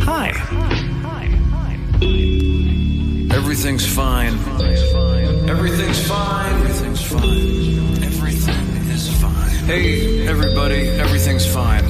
Hi. Everything's fine. Everything's fine. Everything's fine. Everything is fine. Hey, everybody, everything's fine.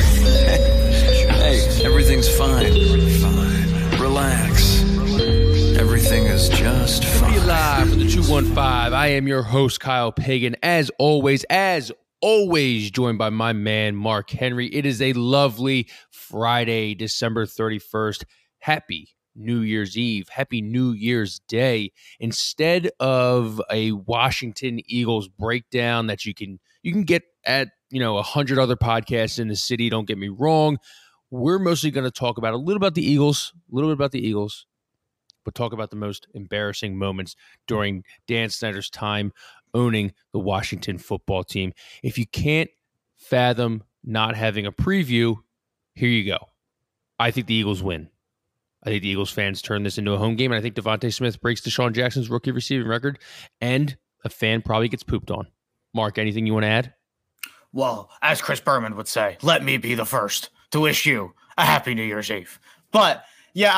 Hey, everything's fine. Fine. Relax. Everything is just fine. Be live from the 215. I am your host, Kyle Pagan. As always, joined by my man, Mark Henry. It is a lovely Friday, December 31st. Happy New Year's Eve. Happy New Year's Day. Instead of a Washington Eagles breakdown that you can get at 100 other podcasts in the city, don't get me wrong, we're mostly going to talk about a little bit about the Eagles, but talk about the most embarrassing moments during Dan Snyder's time owning the Washington football team. If you can't fathom not having a preview, here you go. I think the Eagles win. I think the Eagles fans turn this into a home game, and I think Devontae Smith breaks Deshaun Jackson's rookie receiving record, and a fan probably gets pooped on. Mark, anything you want to add? Well, as Chris Berman would say, let me be the first to wish you a happy New Year's Eve. But yeah,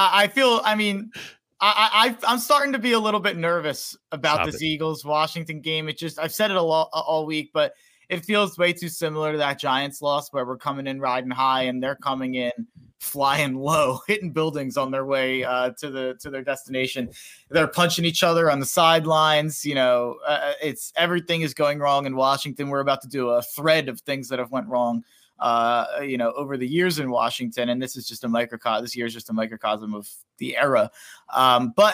I'm starting to be a little bit nervous about this Eagles-Washington game. I've said it all week, but it feels way too similar to that Giants loss where we're coming in riding high and they're coming in flying low, hitting buildings on their way to their destination. They're punching each other on the sidelines. It's everything is going wrong in Washington. We're about to do a thread of things that have went wrong over the years in Washington, and this is just a microcosm. This year is just a microcosm of the era. But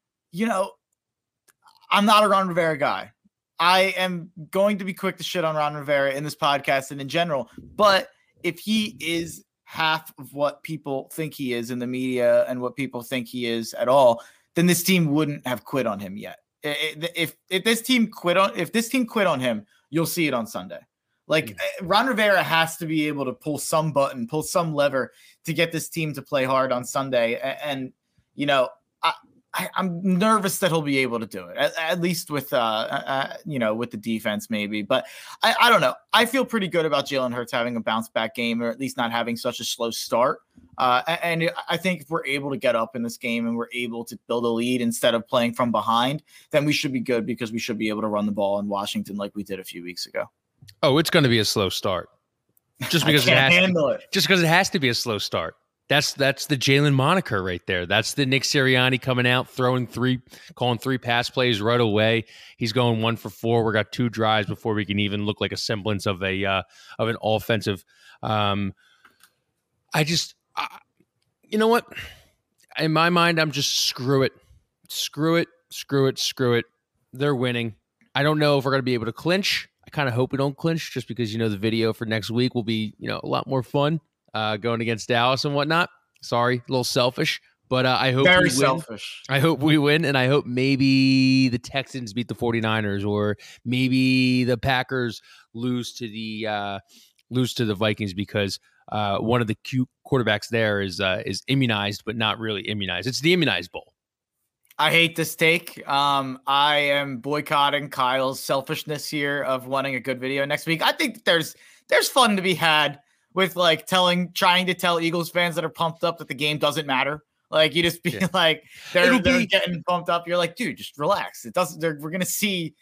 I'm not a Ron Rivera guy. I am going to be quick to shit on Ron Rivera in this podcast and in general. But if he is half of what people think he is in the media and what people think he is at all, then this team wouldn't have quit on him yet. If this team quit on him, you'll see it on Sunday. Ron Rivera has to be able to pull some button, pull some lever to get this team to play hard on Sunday. And I'm nervous that he'll be able to do it, at least with the defense maybe. But I don't know. I feel pretty good about Jalen Hurts having a bounce back game, or at least not having such a slow start. And I think if we're able to get up in this game and we're able to build a lead instead of playing from behind, then we should be good because we should be able to run the ball in Washington like we did a few weeks ago. Oh, it's going to be a slow start. Just because it has to be a slow start. That's the Jalen moniker right there. That's the Nick Sirianni coming out, calling three pass plays right away. He's going 1 for 4. We got 2 drives before we can even look like a semblance of an offensive. You know what? In my mind, I'm just screw it. They're winning. I don't know if we're going to be able to clinch. I kind of hope we don't clinch, just because the video for next week will be a lot more fun. Going against Dallas and whatnot. Sorry, a little selfish, but I hope very we win. Selfish. I hope we win, and I hope maybe the Texans beat the 49ers, or maybe the Packers lose to the Vikings, because one of the cute quarterbacks there is immunized, but not really immunized. It's the immunized bowl. I hate this take. I am boycotting Kyle's selfishness here of wanting a good video next week. I think there's fun to be had with trying to tell Eagles fans that are pumped up that the game doesn't matter. You just be they're getting pumped up. You're like, dude, just relax. It doesn't. We're gonna see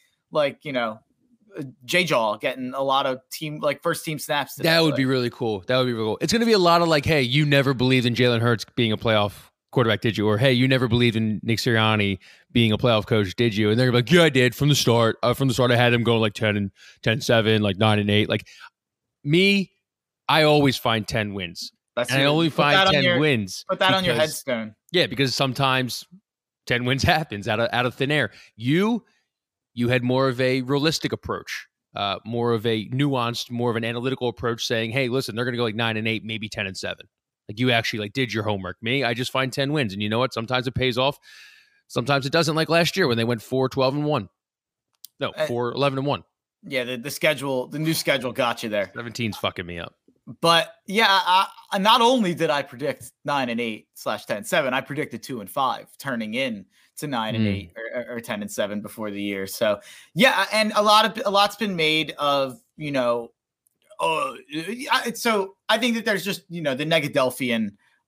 J-Jaw getting a lot of first team snaps today. That would be really cool. It's gonna be a lot of hey, you never believed in Jalen Hurts being a playoff quarterback, did you? Or hey, you never believed in Nick Sirianni being a playoff coach, did you? And they're gonna be like, yeah, I did from the start. I had him going 10-7, 9-8. Me, I always find 10 wins. I only find 10 wins. Put that on your headstone. Yeah, because sometimes 10 wins happens out of thin air. You had more of a realistic approach, more of a nuanced, more of an analytical approach, saying, hey, listen, they're going to go 9-8, maybe 10-7. You actually did your homework. Me, I just find 10 wins. And you know what? Sometimes it pays off. Sometimes it doesn't, like last year when they went 4-12-1. No, 4-11-1. Yeah, the new schedule got you there. 17's fucking me up. But yeah, I not only did I predict 9-8/10-7, I predicted 2-5, turning in to 9-8 or 10-7 before the year. So yeah, and a lot's been made of so I think that there's just the Negadelphian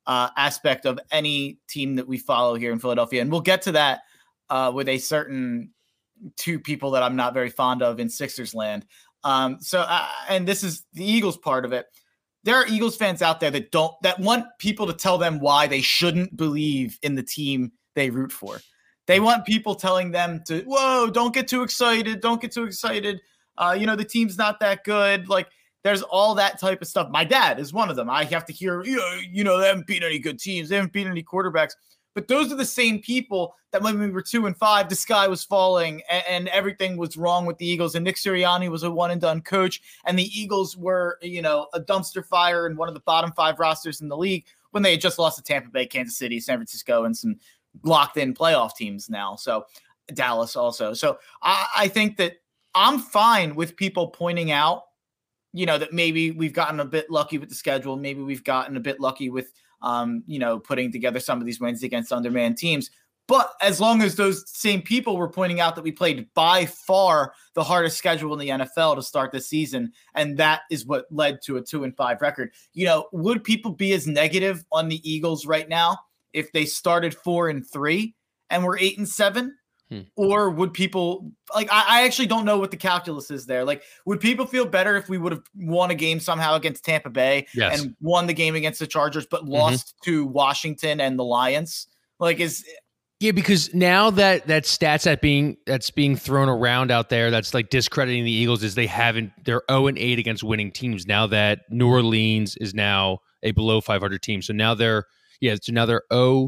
aspect of any team that we follow here in Philadelphia. And we'll get to that with a certain two people that I'm not very fond of in Sixers land. And this is the Eagles part of it. There are Eagles fans out there that want people to tell them why they shouldn't believe in the team they root for. They want people telling them whoa, don't get too excited. Don't get too excited. The team's not that good. Like, there's all that type of stuff. My dad is one of them. I have to hear, they haven't beaten any good teams. They haven't beaten any quarterbacks. But those are the same people that when we were 2-5, the sky was falling and everything was wrong with the Eagles. And Nick Sirianni was a one-and-done coach. And the Eagles were, a dumpster fire and one of the bottom 5 rosters in the league when they had just lost to Tampa Bay, Kansas City, San Francisco, and some locked-in playoff teams now. So Dallas also. So I think that I'm fine with people pointing out, that maybe we've gotten a bit lucky with the schedule. Maybe we've gotten a bit lucky with putting together some of these wins against undermanned teams. But as long as those same people were pointing out that we played by far the hardest schedule in the NFL to start the season, and that is what led to a 2-5 record, would people be as negative on the Eagles right now if they started 4-3 and were 8-7? Or would people I actually don't know what the calculus is there. Like, would people feel better if we would have won a game somehow against Tampa Bay and won the game against the Chargers, but lost to Washington and the Lions? Because now that stats that's being thrown around out there, that's like discrediting the Eagles, is they're 0-8 against winning teams. Now that New Orleans is now a below 500 team. So now they're 0-5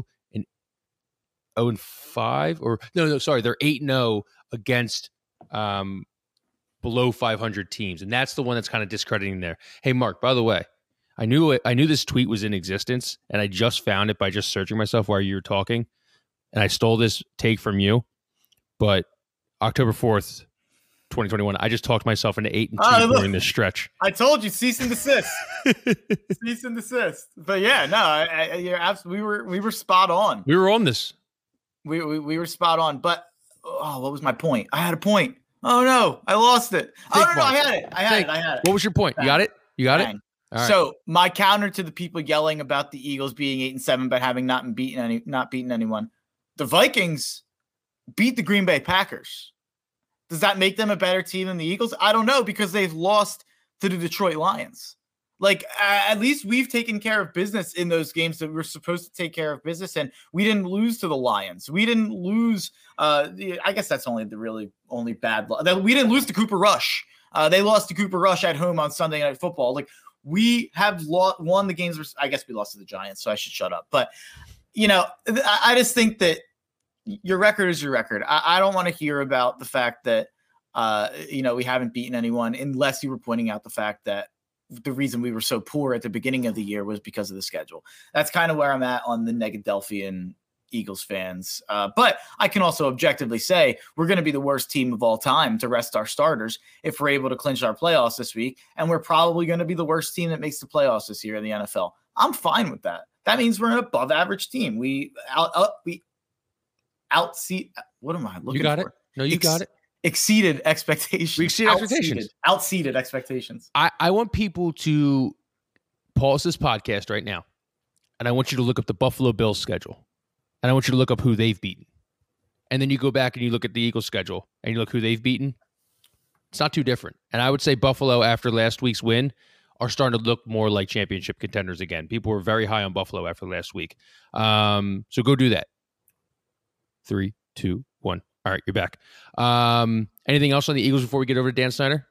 or sorry, they're 8-0 against below 500 teams, and that's the one that's kind of discrediting there. Hey, Mark, by the way, I knew this tweet was in existence, and I just found it by just searching myself while you were talking, and I stole this take from you. But October 4th, 2021, I just talked myself into 8-2 during this stretch. I told you, cease and desist. Cease and desist. But yeah, no, you're absolutely. We were spot on. We were on this. We were spot on, but what was my point? I had a point. Oh no, I lost it. No, I had it. What was your point? You got it? All right. So my counter to the people yelling about the Eagles being 8-7 but having not beaten anyone, the Vikings beat the Green Bay Packers. Does that make them a better team than the Eagles? I don't know, because they've lost to the Detroit Lions. At least we've taken care of business in those games that we're supposed to take care of business, and we didn't lose to the Lions. We didn't lose. I guess that's only bad. We didn't lose to Cooper Rush. They lost to Cooper Rush at home on Sunday Night Football. We have won the games. I guess we lost to the Giants, so I should shut up. But I just think that your record is your record. I don't want to hear about the fact that we haven't beaten anyone, unless you were pointing out the fact that the reason we were so poor at the beginning of the year was because of the schedule. That's kind of where I'm at on the Negadelphian Eagles fans. But I can also objectively say we're going to be the worst team of all time to rest our starters if we're able to clinch our playoffs this week. And we're probably going to be the worst team that makes the playoffs this year in the NFL. I'm fine with that. That means we're an above average team. We outseat. What am I looking for? You got it. No, you got it. Exceeded expectations. We exceeded expectations. Outseated expectations. I want people to pause this podcast right now, and I want you to look up the Buffalo Bills schedule, and I want you to look up who they've beaten. And then you go back and you look at the Eagles schedule, and you look who they've beaten. It's not too different. And I would say Buffalo, after last week's win, are starting to look more like championship contenders again. People were very high on Buffalo after last week. So go do that. 3, 2, 1. All right, you're back. Anything else on the Eagles before we get over to Dan Snyder?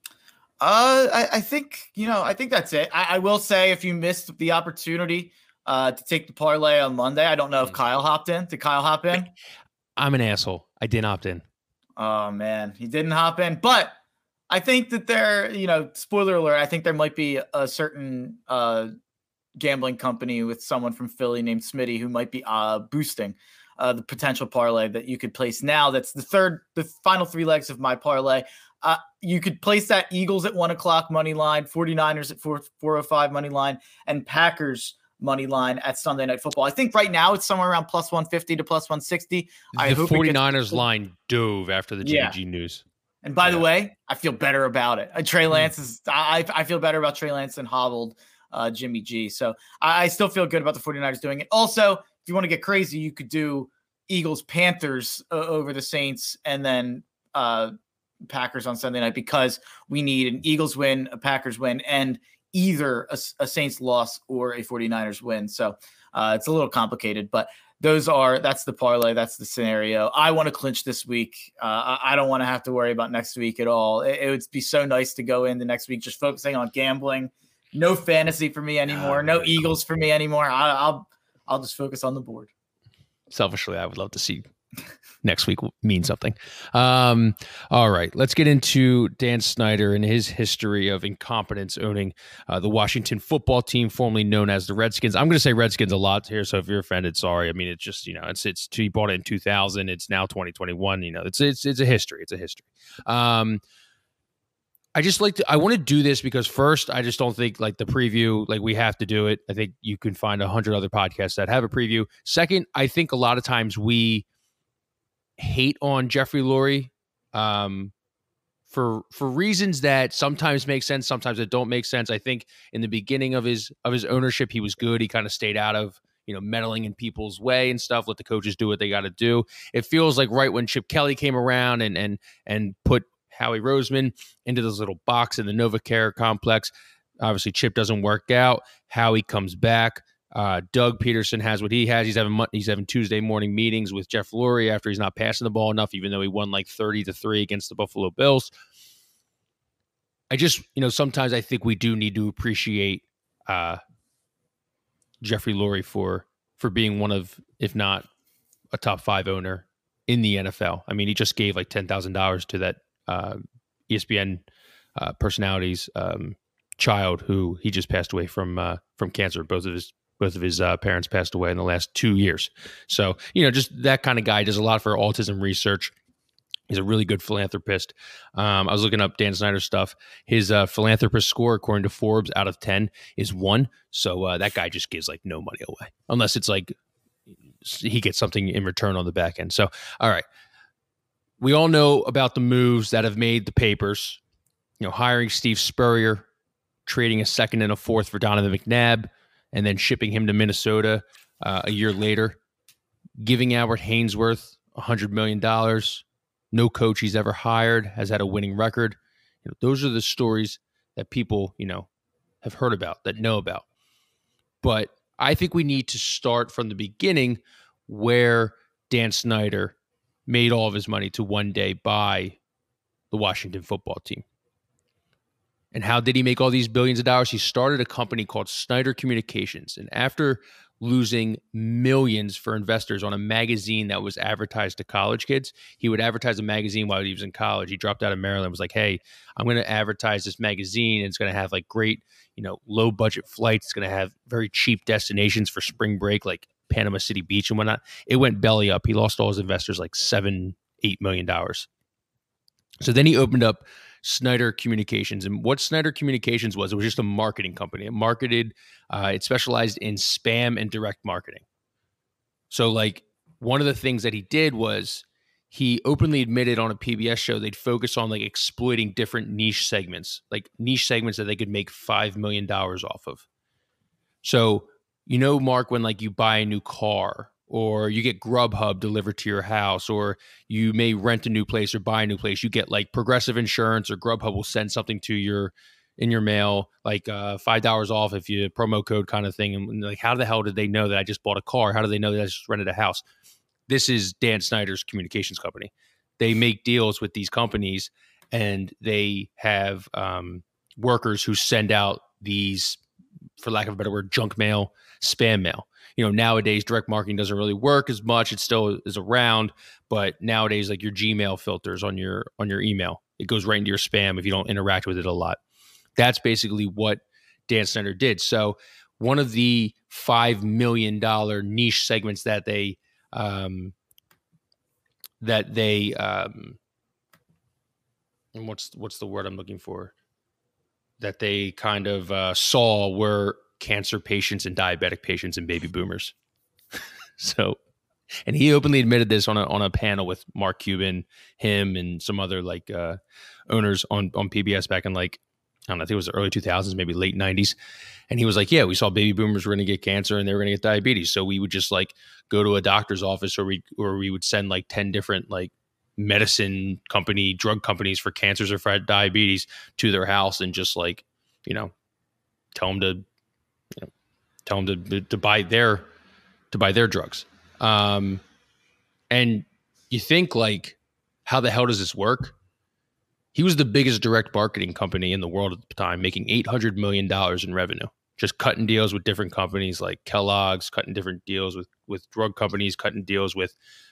I think that's it. I will say, if you missed the opportunity to take the parlay on Monday, I don't know if Kyle hopped in. Did Kyle hop in? I'm an asshole. I didn't opt in. Oh man, he didn't hop in. But I think that spoiler alert, I think there might be a certain gambling company with someone from Philly named Smitty who might be boosting the potential parlay that you could place now. That's the final 3 legs of my parlay. You could place that Eagles at 1:00 money line, 49ers at 4:05 money line, and Packers money line at Sunday Night Football. I think right now it's somewhere around plus 150 to plus 160. The 49ers line dove after the Jimmy G news. And by the way, I feel better about it. Trey Lance is. I feel better about Trey Lance than hobbled Jimmy G. So I still feel good about the 49ers doing it. Also, if you want to get crazy, you could do Eagles Panthers over the Saints, and then Packers on Sunday night, because we need an Eagles win, a Packers win, and either a Saints loss or a 49ers win. So it's a little complicated, but that's the parlay. That's the scenario. I want to clinch this week. I don't want to have to worry about next week at all. It would be so nice to go in the next week just focusing on gambling. No fantasy for me anymore. No Eagles for me anymore. I'll just focus on the board. Selfishly, I would love to see next week mean something. All right, let's get into Dan Snyder and his history of incompetence owning the Washington football team, formerly known as the Redskins. I'm going to say Redskins a lot here, so if you're offended, sorry. I mean, it's just, he bought it in 2000. It's now 2021. It's a history. It's a history. I want to do this because first, I just don't think like the preview, like we have to do it. I think you can find 100 other podcasts that have a preview. Second, I think a lot of times we hate on Jeffrey Lurie for reasons that sometimes make sense, sometimes that don't make sense. I think in the beginning of his ownership, he was good. He kind of stayed out of meddling in people's way and stuff. Let the coaches do what they got to do. It feels like right when Chip Kelly came around and put Howie Roseman into this little box in the NovaCare complex. Obviously, Chip doesn't work out. Howie comes back. Doug Peterson has what he has. He's having Tuesday morning meetings with Jeff Lurie after he's not passing the ball enough, even though he won like 30-3 against the Buffalo Bills. I just, sometimes I think we do need to appreciate Jeffrey Lurie for being one of, if not a top 5 owner in the NFL. I mean, he just gave like $10,000 to that ESPN personality's child who he just passed away from cancer. Both of his parents passed away in the last 2 years. So, just that kind of guy does a lot for autism research. He's a really good philanthropist. I was looking up Dan Snyder's stuff. His philanthropist score, according to Forbes, out of 10 is 1. So that guy just gives like no money away, unless it's like he gets something in return on the back end. So, all right. We all know about the moves that have made the papers, hiring Steve Spurrier, trading a second and a fourth for Donovan McNabb, and then shipping him to Minnesota a year later, giving Albert Haynesworth $100 million. No coach he's ever hired has had a winning record. Those are the stories that people, have heard about, that know about. But I think we need to start from the beginning where Dan Snyder made all of his money to one day buy the Washington football team. And how did he make all these billions of dollars? He started a company called Snyder Communications. And after losing millions for investors on a magazine that was advertised to college kids, he would advertise a magazine while he was in college. He dropped out of Maryland, was like, hey, I'm going to advertise this magazine. And it's going to have like great, low budget flights. It's going to have very cheap destinations for spring break, like Panama City Beach and whatnot. It went belly up. He lost all his investors like $7-8 million. So then he opened up Snyder Communications. And what Snyder Communications was, it was just a marketing company. It marketed, it specialized in spam and direct marketing. So like one of the things that he did was he openly admitted on a PBS show they'd focus on like exploiting different niche segments that they could make $5 million off of. So, Mark, when like you buy a new car or you get Grubhub delivered to your house, or you may rent a new place or buy a new place, you get like Progressive Insurance, or Grubhub will send something to in your mail, like $5 off if you promo code kind of thing. And like, how the hell did they know that I just bought a car? How do they know that I just rented a house? This is Dan Snyder's communications company. They make deals with these companies, and they have workers who send out these, for lack of a better word, junk mail, spam mail. Nowadays direct marketing doesn't really work as much. It still is around, but nowadays like your Gmail filters on your email, it goes right into your spam if you don't interact with it a lot. That's basically what Dan Snyder did. So one of the $5 million niche segments that they and what's the word I'm looking for, that they kind of saw were cancer patients and diabetic patients and baby boomers. So, and he openly admitted this on a panel with Mark Cuban, him, and some other like owners on PBS back in like I don't know, I think it was the early 2000s, maybe late 90s. And he was like, yeah, we saw baby boomers were going to get cancer and they were going to get diabetes. So we would just like go to a doctor's office, or we would send like 10 different like medicine company, drug companies for cancers or for diabetes to their house, and just like, tell them to buy their drugs. And you think like, how the hell does this work? He was the biggest direct marketing company in the world at the time, making $800 million in revenue, just cutting deals with different companies like Kellogg's, cutting different deals with drug companies, cutting deals with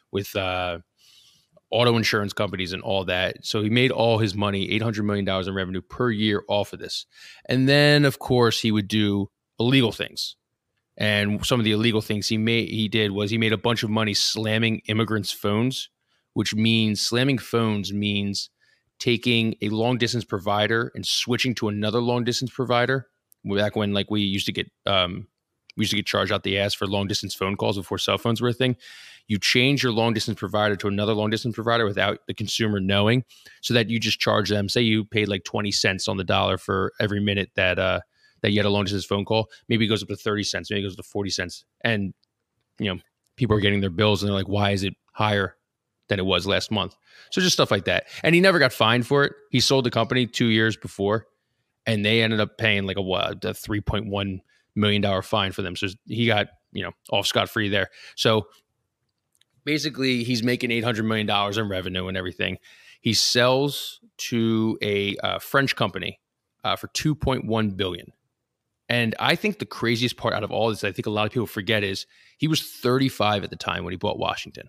auto insurance companies and all that. So he made all his money, $800 million in revenue per year off of this. And then, of course, he would do illegal things. And some of the illegal things he did was he made a bunch of money slamming immigrants' phones, which means slamming phones means taking a long distance provider and switching to another long distance provider. Back when like we used to get charged out the ass for long distance phone calls before cell phones were a thing. You change your long distance provider to another long distance provider without the consumer knowing, so that you just charge them. Say you paid like 20 cents on the dollar for every minute that you had a long distance phone call. Maybe it goes up to 30 cents, maybe it goes up to 40 cents. And people are getting their bills and they're like, why is it higher than it was last month? So just stuff like that. And he never got fined for it. He sold the company 2 years before, and they ended up paying like a $3.1 million fine for them. So he got, off scot-free there. So basically he's making $800 million in revenue and everything. He sells to a French company for $2.1 billion. And I think the craziest part out of all this, I think a lot of people forget, is he was 35 at the time when he bought Washington,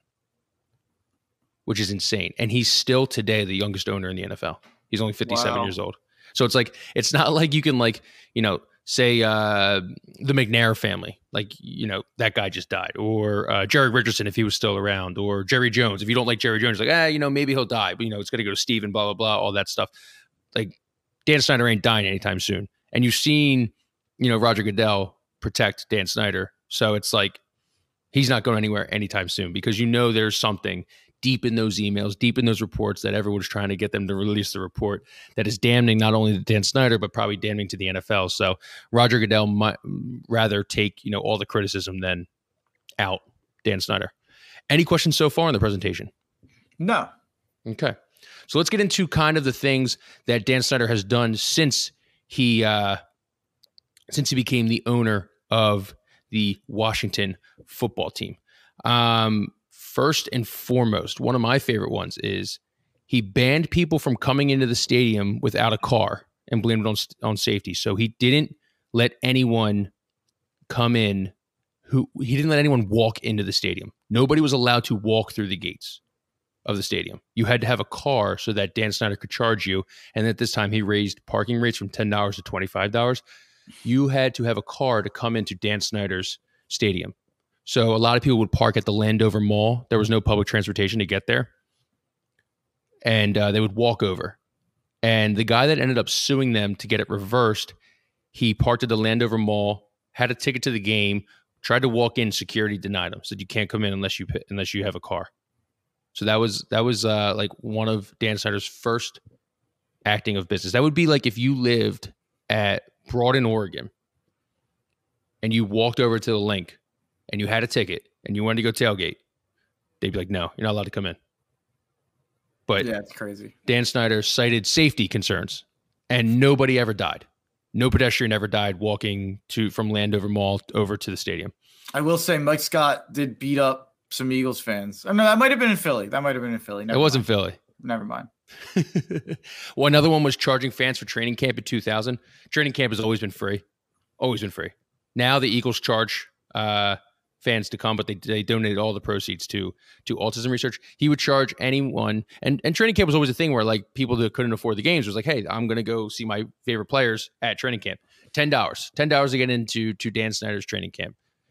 which is insane. And he's still today the youngest owner in the NFL. He's only 57 years old. So it's like, it's not like you can like, say the McNair family, like, that guy just died, or Jerry Richardson, if he was still around, or Jerry Jones. If you don't like Jerry Jones, like, maybe he'll die, but it's going to go to Steve and blah, blah, blah, all that stuff. Like Dan Snyder ain't dying anytime soon. And you've seen, Roger Goodell protect Dan Snyder. So it's like, he's not going anywhere anytime soon, because there's something deep in those emails, deep in those reports that everyone's trying to get them to release the report that is damning not only to Dan Snyder, but probably damning to the NFL. So Roger Goodell might rather take, all the criticism than out Dan Snyder. Any questions so far in the presentation? No. Okay. So let's get into kind of the things that Dan Snyder has done since he became the owner of the Washington football team. First and foremost, one of my favorite ones is he banned people from coming into the stadium without a car and blamed it on safety. So he didn't let anyone come in he didn't let anyone walk into the stadium. Nobody was allowed to walk through the gates of the stadium. You had to have a car so that Dan Snyder could charge you. And at this time, he raised parking rates from $10 to $25. You had to have a car to come into Dan Snyder's stadium. So a lot of people would park at the Landover Mall. There was no public transportation to get there. And they would walk over. And the guy that ended up suing them to get it reversed, he parked at the Landover Mall, had a ticket to the game, tried to walk in, security denied him, said you can't come in unless you have a car. So that was like one of Dan Snyder's first acting of business. That would be like if you lived at Broaden, Oregon, and you walked over to the link and you had a ticket and you wanted to go tailgate. They'd be like, no, you're not allowed to come in. But yeah, it's crazy. Dan Snyder cited safety concerns, and nobody ever died. No pedestrian ever died walking from Landover Mall over to the stadium. I will say Mike Scott did beat up some Eagles fans. Oh, no, that might have been in Philly. Never wasn't mind. Philly. Never mind. Well, another one was charging fans for training camp in 2000. Training camp has always been free. Always been free. Now the Eagles charge fans to come, but they donated all the proceeds to autism research. He would charge anyone, and training camp was always a thing where like people that couldn't afford the games was like, hey, I'm going to go see my favorite players at training camp. $10 to get into Dan Snyder's training camp.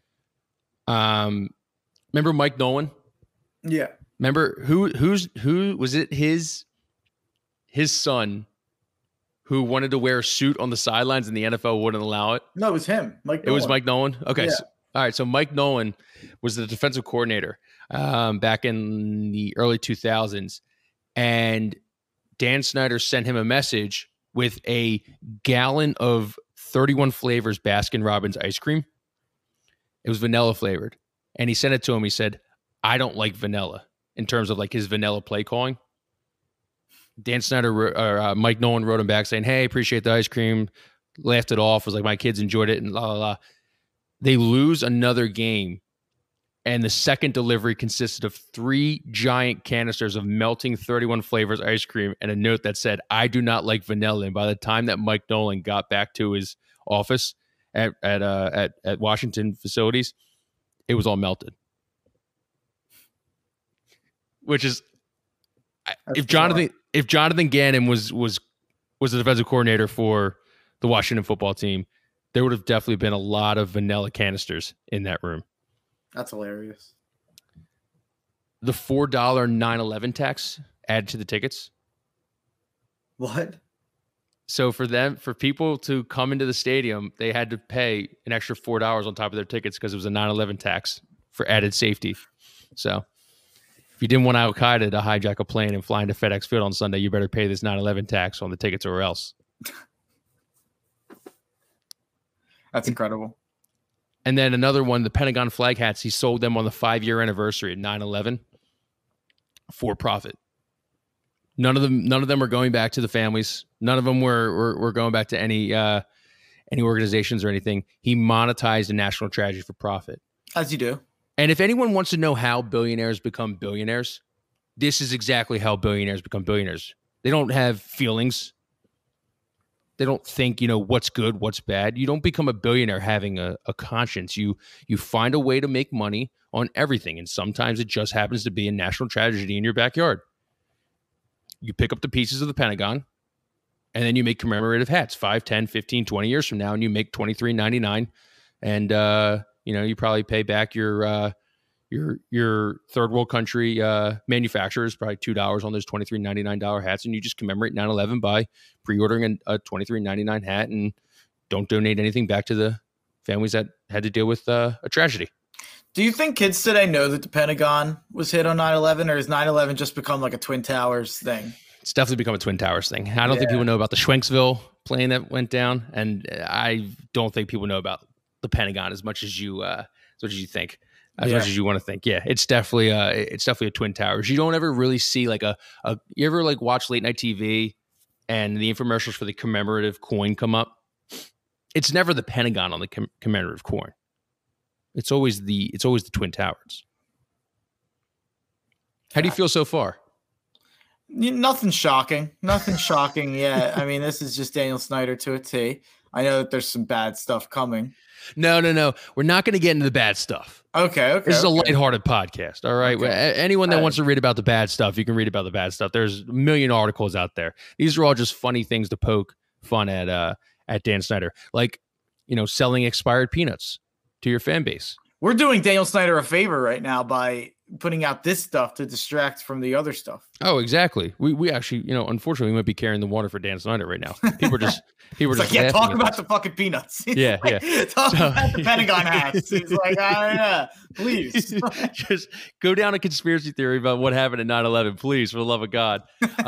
Remember Mike Nolan? Yeah. Remember who was it? His son who wanted to wear a suit on the sidelines and the NFL wouldn't allow it. No, it was him. It was Mike Nolan. Okay. Yeah. All right. So Mike Nolan was the defensive coordinator back in the early 2000s, and Dan Snyder sent him a message with a gallon of 31 flavors Baskin Robbins ice cream. It was vanilla flavored. And he sent it to him. He said, I don't like vanilla in terms of like his vanilla play calling. Dan Snyder or Mike Nolan wrote him back saying, hey, appreciate the ice cream. Laughed it off. Was like, my kids enjoyed it and la, la, la. They lose another game. And the second delivery consisted of 3 giant canisters of melting 31 flavors ice cream and a note that said, I do not like vanilla. And by the time that Mike Nolan got back to his office at Washington facilities, it was all melted. Which is, if Jonathan Gannon was the defensive coordinator for the Washington football team, there would have definitely been a lot of vanilla canisters in that room. That's hilarious. The $4 9/11 tax added to the tickets. What? So for people to come into the stadium, they had to pay an extra $4 on top of their tickets because it was a 9/11 tax for added safety. So if you didn't want Al Qaeda to hijack a plane and fly into FedEx Field on Sunday, you better pay this 9/11 tax on the tickets or else. That's incredible. And then another one, the Pentagon flag hats, he sold them on the 5-year anniversary at 9/11 for profit. None of them are going back to the families. None of them were going back to any organizations or anything. He monetized a national tragedy for profit. As you do. And if anyone wants to know how billionaires become billionaires, this is exactly how billionaires become billionaires. They don't have feelings. They don't think, what's good, what's bad. You don't become a billionaire having a conscience. You find a way to make money on everything. And sometimes it just happens to be a national tragedy in your backyard. You pick up the pieces of the Pentagon, and then you make commemorative hats 5, 10, 15, 20 years from now, and you make $23.99. And, you probably pay back your third world country manufacturers probably $2 on those $23.99 hats, and you just commemorate 9/11 by pre-ordering a $23.99 hat and don't donate anything back to the families that had to deal with a tragedy. Do you think kids today know that the Pentagon was hit on 9/11, or has 9/11 just become like a Twin Towers thing? It's definitely become a Twin Towers thing. I don't think people know about the Schwenksville plane that went down, and I don't think people know about the Pentagon as much as you think. As much as you want to think. Yeah, it's definitely a Twin Towers. You don't ever really see like you ever like watch late night TV and the infomercials for the commemorative coin come up? It's never the Pentagon on the commemorative coin. It's always the Twin Towers. How do you feel so far? Nothing shocking. Nothing shocking yet. I mean, this is just Daniel Snyder to a T. I know that there's some bad stuff coming. No. We're not going to get into the bad stuff. Okay. This is a lighthearted podcast, all right? Okay. Anyone that wants to read about the bad stuff, you can read about the bad stuff. There's a million articles out there. These are all just funny things to poke fun at Dan Snyder. Like, selling expired peanuts to your fan base. We're doing Daniel Snyder a favor right now by putting out this stuff to distract from the other stuff. Oh, exactly. We actually, unfortunately, we might be carrying the water for Dan Snyder right now. People are just like, talk about the fucking peanuts. Yeah. Talk about the Pentagon hats. He's like, please. Just go down a conspiracy theory about what happened at 9/11, please, for the love of God.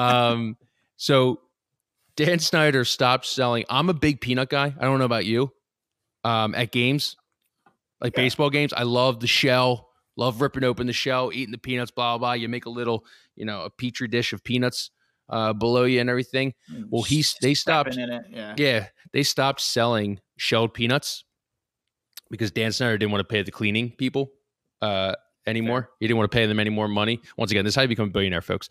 So Dan Snyder stopped selling. I'm a big peanut guy. I don't know about you. At games, like baseball games, I love the shell. Love ripping open the shell, eating the peanuts, blah, blah, blah. You make a little, a petri dish of peanuts below you and everything. Well, they stopped. In it. They stopped selling shelled peanuts because Dan Snyder didn't want to pay the cleaning people anymore. Fair. He didn't want to pay them any more money. Once again, this is how you become a billionaire, folks.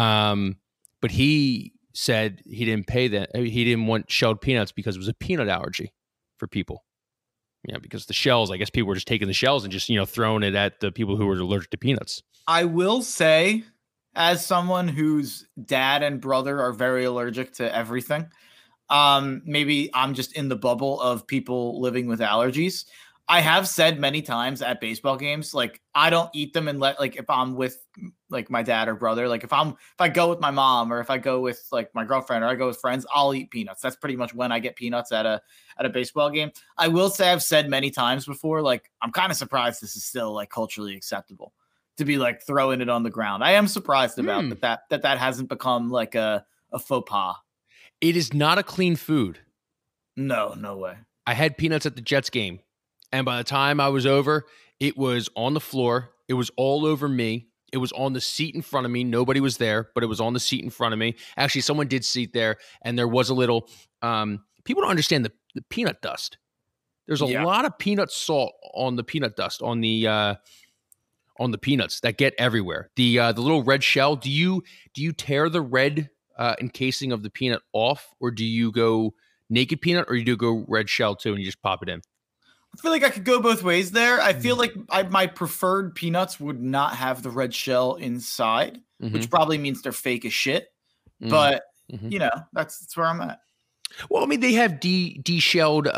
But he said he didn't pay that. He didn't want shelled peanuts because it was a peanut allergy for people. Because the shells, I guess people were just taking the shells and just, throwing it at the people who were allergic to peanuts. I will say, as someone whose dad and brother are very allergic to everything, maybe I'm just in the bubble of people living with allergies. I have said many times at baseball games, like, I don't eat them and if I'm with like my dad or brother, like if I go with my mom or if I go with like my girlfriend or I go with friends, I'll eat peanuts. That's pretty much when I get peanuts at a baseball game. I will say I've said many times before, like, I'm kind of surprised this is still like culturally acceptable to be like throwing it on the ground. I am surprised about that hasn't become like a faux pas. It is not a clean food. No, no way. I had peanuts at the Jets game, and by the time I was over, it was on the floor. It was all over me. It was on the seat in front of me. Nobody was there, but it was on the seat in front of me. Actually, someone did sit there, and there was a little people don't understand the peanut dust. There's a lot of peanut salt on the peanut dust on the peanuts that get everywhere. The little red shell. Do you tear the red encasing of the peanut off, or do you go naked peanut, or you do go red shell too, and you just pop it in? I feel like I could go both ways there. I feel like my preferred peanuts would not have the red shell inside, which probably means they're fake as shit. But you know, that's where I'm at. Well, I mean, they have de-shelled.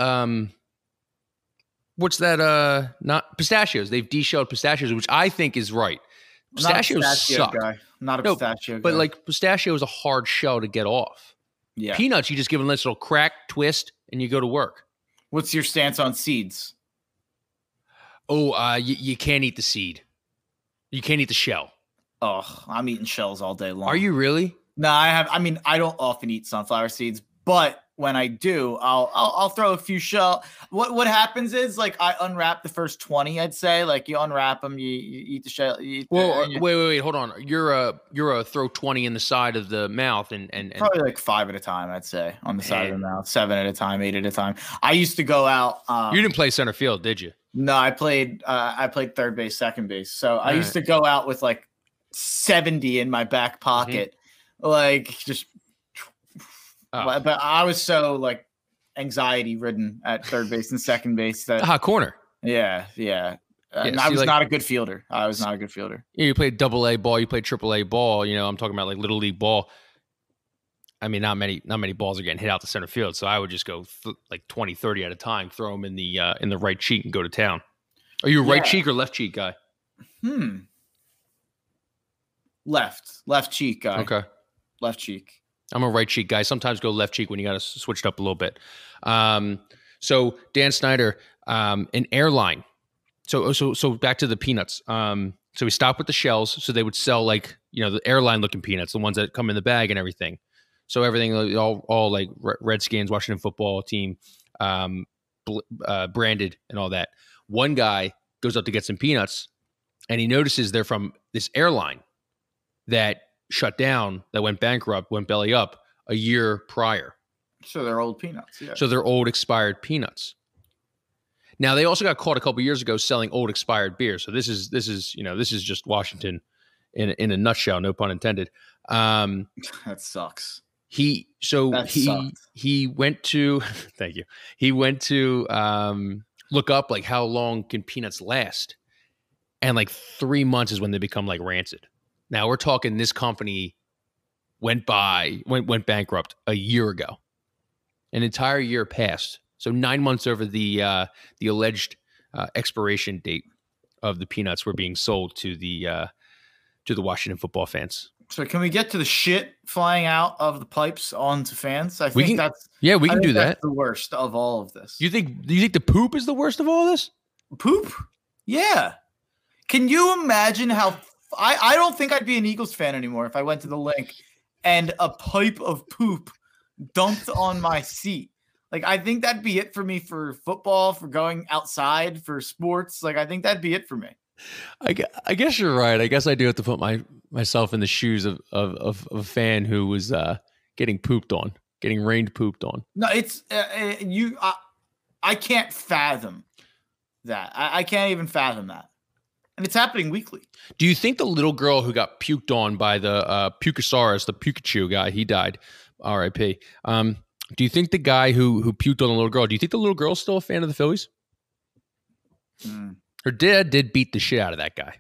What's that? Not pistachios. They've de-shelled pistachios, which I think is right. Pistachios suck. Not a pistachio guy. But like pistachio is a hard shell to get off. Yeah. Peanuts, you just give them a nice little crack, twist, and you go to work. What's your stance on seeds? Oh, you can't eat the seed. You can't eat the shell. Oh, I'm eating shells all day long. Are you really? No, I don't often eat sunflower seeds, but when I do, I'll throw a few shell. What happens is, like, I unwrap the first 20. I'd say, like, you unwrap them, you eat the shell. Wait, hold on. You're a throw 20 in the side of the mouth and probably like 5 at a time. I'd say on the side of the mouth, 7 at a time, 8 at a time. I used to go out. You didn't play center field, did you? No, I played third base, second base. So I used to go out with like 70 in my back pocket, like just. But I was so like anxiety ridden at third base and second base that hot corner. Yeah. I was not a good fielder. Yeah, you played double-A ball, you played triple-A ball. You know, I'm talking about like little league ball. I mean, not many balls are getting hit out to center field, so I would just go like 20, 30 at a time, throw them in the right cheek and go to town. Are you a right cheek or left cheek guy? Left cheek guy. Okay, left cheek. I'm a right cheek guy. Sometimes go left cheek when you got to switch it up a little bit. So Dan Snyder, an airline. So back to the peanuts. So we stopped with the shells. So they would sell like, you know, the airline looking peanuts, the ones that come in the bag and everything. So everything, all like Redskins, Washington football team, branded and all that. One guy goes up to get some peanuts, and he notices they're from this airline that shut down, that went bankrupt, went belly up a year prior. So they're old peanuts. Yeah. So they're old expired peanuts. Now they also got caught a couple years ago selling old expired beer. So this is just Washington in a nutshell, no pun intended. That sucks. He went to thank you. He went to look up like how long can peanuts last, and like 3 months is when they become like rancid. Now we're talking this company went bankrupt a year ago. An entire year passed. So 9 months over the alleged expiration date of the peanuts were being sold to the Washington football fans. So can we get to the shit flying out of the pipes onto fans? We can do that. That's the worst of all of this. Do you think the poop is the worst of all this? Poop? Yeah. Can you imagine how I don't think I'd be an Eagles fan anymore if I went to the link and a pipe of poop dumped on my seat. Like, I think that'd be it for me for football, for going outside, for sports. Like, I think that'd be it for me. I guess you're right. I guess I do have to put myself in the shoes of a fan who was getting rained pooped on. No, it's I can't fathom that. I can't even fathom that. And it's happening weekly. Do you think the little girl who got puked on by the Pukasaurus, the Pikachu guy, he died, R.I.P. Do you think the guy who puked on the little girl, do you think the little girl's still a fan of the Phillies? Her dad did beat the shit out of that guy.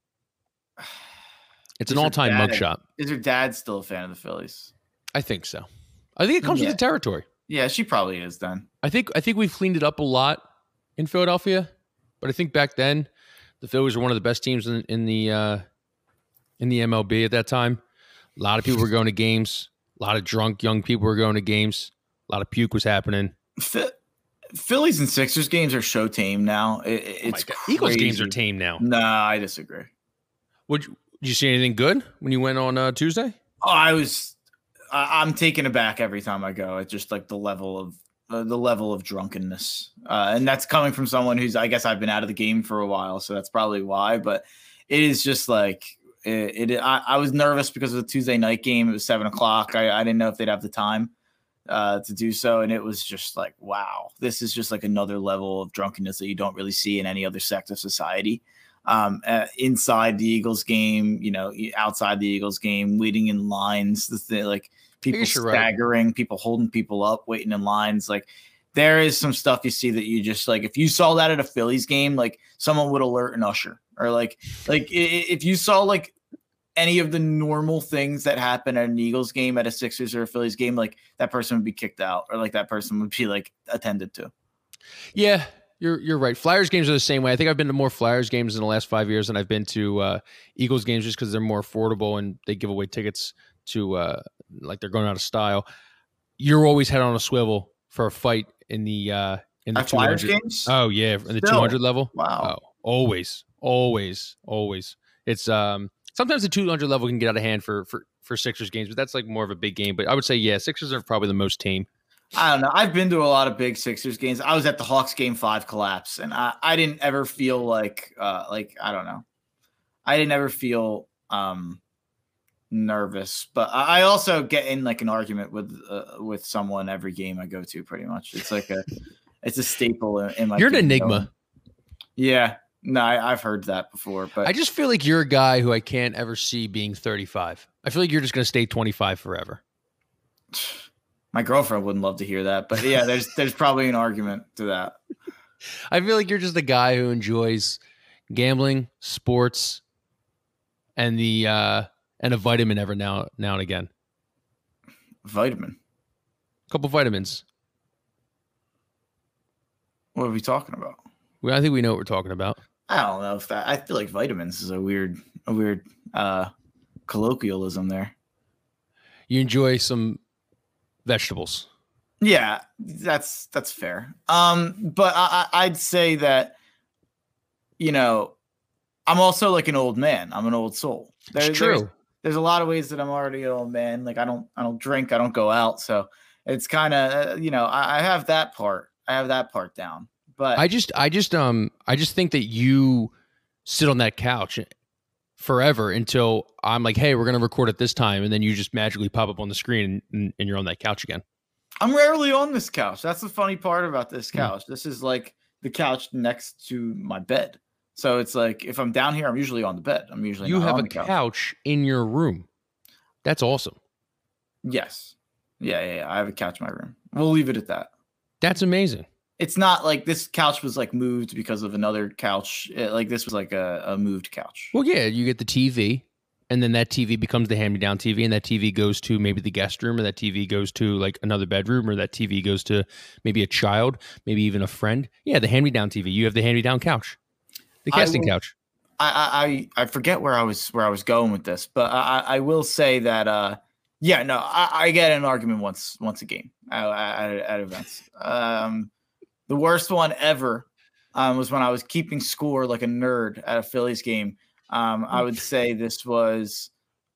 It's an all-time mugshot. Is her dad still a fan of the Phillies? I think so. I think it comes with the territory. Yeah, she probably is then. I think we've cleaned it up a lot in Philadelphia, but I think back then the Phillies were one of the best teams in the MLB at that time. A lot of people were going to games. A lot of drunk young people were going to games. A lot of puke was happening. Phillies and Sixers games are so tame now. It's crazy. Eagles games are tame now. Nah, I disagree. Did you see anything good when you went on Tuesday? Oh, I'm taken aback every time I go. It's just like the level of drunkenness, and that's coming from someone who's, I guess, I've been out of the game for a while, so that's probably why. But it is just like I was nervous because of the Tuesday night game. It was 7:00. I didn't know if they'd have the time to do so, and it was just like, wow, this is just like another level of drunkenness that you don't really see in any other sect of society. Inside the Eagles game, outside the Eagles game, waiting in lines, like people staggering, right. People holding people up, waiting in lines. Like there is some stuff you see that you just like, if you saw that at a Phillies game, like someone would alert an usher, or like if you saw like any of the normal things that happen at an Eagles game, at a Sixers or a Phillies game, like that person would be kicked out, or like that person would be like attended to. Yeah. You're right. Flyers games are the same way. I think I've been to more Flyers games in the last 5 years than I've been to Eagles games, just because they're more affordable and they give away tickets to like they're going out of style. You're always head on a swivel for a fight in the Flyers games. Oh yeah, in the 200 level. Wow. Oh, always. It's sometimes the 200 level can get out of hand for Sixers games, but that's like more of a big game. But I would say Sixers are probably the most tame. I don't know. I've been to a lot of big Sixers games. I was at the Hawks Game 5 collapse, and I didn't ever feel like I don't know. I didn't ever feel nervous, but I also get in like an argument with someone every game I go to. Pretty much, it's like it's a staple in my. You're an enigma. Yeah, no, I've heard that before, but I just feel like you're a guy who I can't ever see being 35. I feel like you're just going to stay 25 forever. My girlfriend wouldn't love to hear that, but yeah, there's probably an argument to that. I feel like you're just a guy who enjoys gambling, sports, and a vitamin every now and again. Vitamin? A couple vitamins. What are we talking about? Well, I think we know what we're talking about. I don't know if that. I feel like vitamins is a weird colloquialism there. You enjoy some vegetables. Yeah, that's fair. But I'd say that, I'm also like an old man. I'm an old soul. It's true. There's a lot of ways that I'm already an old man. Like I don't drink. I don't go out. So it's kind of, I have that part. I have that part down. But I just think that you sit on that couch forever until I'm like, hey, we're going to record at this time. And then you just magically pop up on the screen and you're on that couch again. I'm rarely on this couch. That's the funny part about this couch. This is like the couch next to my bed. So it's like, if I'm down here, I'm usually on the bed. I'm usually you not have on a the couch in your room. That's awesome. Yes. Yeah. I have a couch in my room. We'll leave it at that. That's amazing. It's not like this couch was like moved because of another couch. Like this was like a moved couch. Well, yeah, you get the TV, and then that TV becomes the hand-me-down TV, and that TV goes to maybe the guest room, or that TV goes to like another bedroom, or that TV goes to maybe a child, maybe even a friend. Yeah, the hand-me-down TV. You have the hand-me-down couch, the casting couch. I forget where I was going with this, but I will say that I get in an argument once a game at events. The worst one ever was when I was keeping score like a nerd at a Phillies game. I would say this was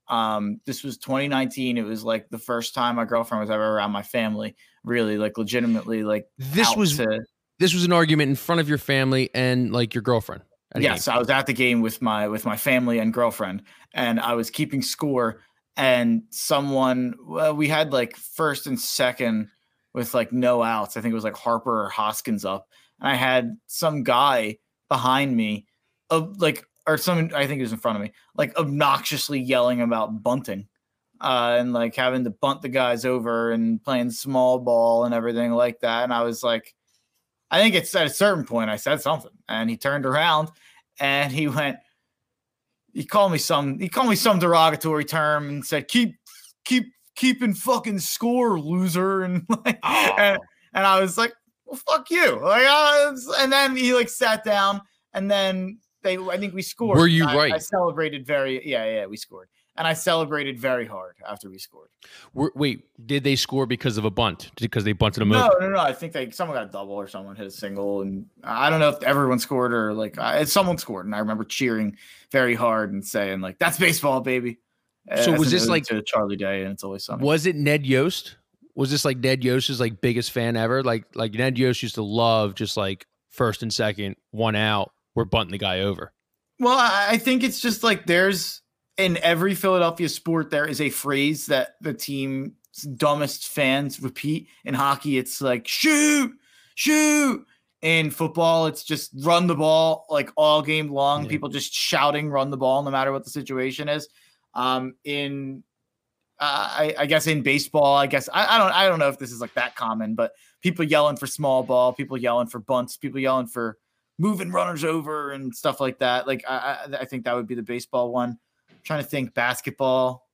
2019. It was like the first time my girlfriend was ever around my family, really, like legitimately, like this was an argument in front of your family and like your girlfriend. Yes, I was at the game with my family and girlfriend, and I was keeping score. And we had like first and second with like no outs. I think it was like Harper or Hoskins up. And I had some guy behind me I think it was in front of me, like obnoxiously yelling about bunting and like having to bunt the guys over and playing small ball and everything like that. And I was like, I think it's at a certain point I said something, and he turned around and he called me some derogatory term and said, keeping fucking score, loser. And like, and I was like, well, fuck you. Like, and then he like sat down, and then I think we scored. Were you right? I celebrated we scored. And I celebrated very hard after we scored. Wait, did they score because of a bunt? Because they bunted them over? No. I think someone got a double or someone hit a single. And I don't know if everyone scored or like someone scored. And I remember cheering very hard and saying like, that's baseball, baby. So was an this ode like to Charlie Day and It's Always Sunny? Was it Ned Yost? Was this like Ned Yost's like biggest fan ever? Like Ned Yost used to love just like first and second, one out, we're bunting the guy over. Well, I think it's just like there's in every Philadelphia sport, there is a phrase that the team's dumbest fans repeat. In hockey, it's like shoot, shoot. In football, it's just run the ball like all game long. Yeah. People just shouting, run the ball, no matter what the situation is. I guess in baseball, I don't know if this is like that common, but people yelling for small ball, people yelling for bunts, people yelling for moving runners over and stuff like that. Like I think that would be the baseball one. I'm trying to think basketball.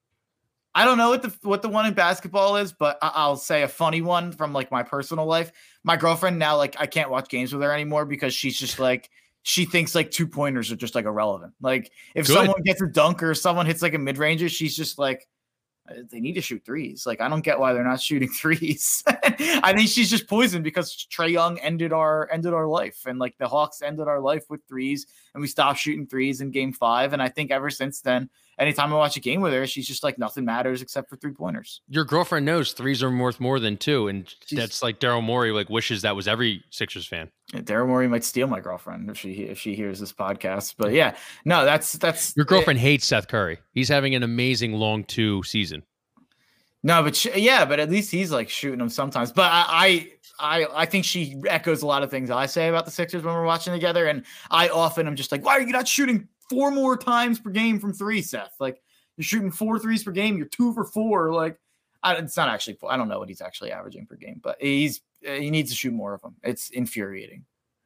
I don't know what the one in basketball is, but I'll say a funny one from like my personal life. My girlfriend now, like I can't watch games with her anymore because she's just like, she thinks like 2-pointers are just like irrelevant. Like if someone gets a dunk or someone hits like a mid-ranger, she's just like, they need to shoot threes. Like, I don't get why they're not shooting threes. I think she's just poisoned because Trae Young ended our life. And like the Hawks ended our life with threes and we stopped shooting threes in game 5. And I think ever since then, anytime I watch a game with her, she's just like nothing matters except for 3-pointers. Your girlfriend knows threes are worth more than 2. And that's like Daryl Morey like wishes that was every Sixers fan. Yeah, Daryl Morey might steal my girlfriend if she hears this podcast. But yeah, no, that's your girlfriend hates Seth Curry. He's having an amazing long 2 season. No, but but at least he's like shooting them sometimes. But I think she echoes a lot of things I say about the Sixers when we're watching together. And I often am just like, why are you not shooting 4 more times per game from 3, Seth? Like you're shooting 4 threes per game. You're 2 for 4. Like it's not actually, I don't know what he's actually averaging per game, but he needs to shoot more of them. It's infuriating.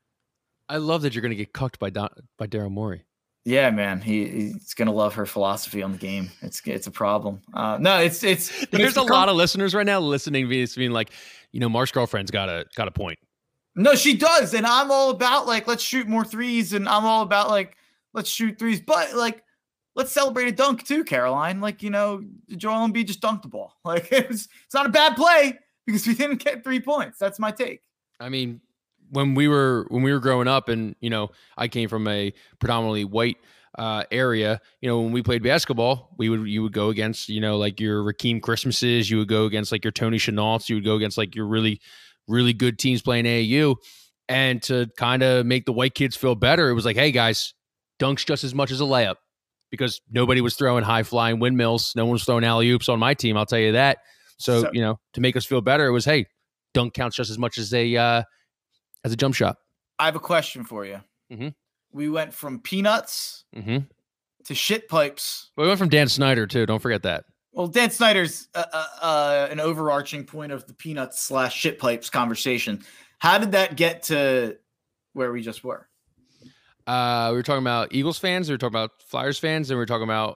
I love that you're going to get cucked by Daryl Morey. Yeah, man, he's gonna love her philosophy on the game. It's a problem. No, it's there's a lot of listeners right now listening to this being like, Mark's girlfriend's got a point. No, she does, and I'm all about like let's shoot more threes, and I'm all about like let's shoot threes, but like let's celebrate a dunk too, Caroline. Like Joel Embiid just dunked the ball. Like it's not a bad play because we didn't get 3 points. That's my take. I mean, when we were growing up, and I came from a predominantly white area. When we played basketball, you would go against like your Rakeem Christmases, you would go against like your Tony Chenaults, you would go against like your really really good teams playing AAU, and to kind of make the white kids feel better, it was like, hey guys, dunks just as much as a layup, because nobody was throwing high flying windmills, no one was throwing alley oops on my team. I'll tell you that. So to make us feel better, it was, hey, dunk counts just as much as a jump shot. I have a question for you. Mm-hmm. We went from peanuts to shit pipes. We went from Dan Snyder too. Don't forget that. Well, Dan Snyder's an overarching point of the peanuts / shit pipes conversation. How did that get to where we just were? We were talking about Eagles fans. We were talking about Flyers fans, and we were talking about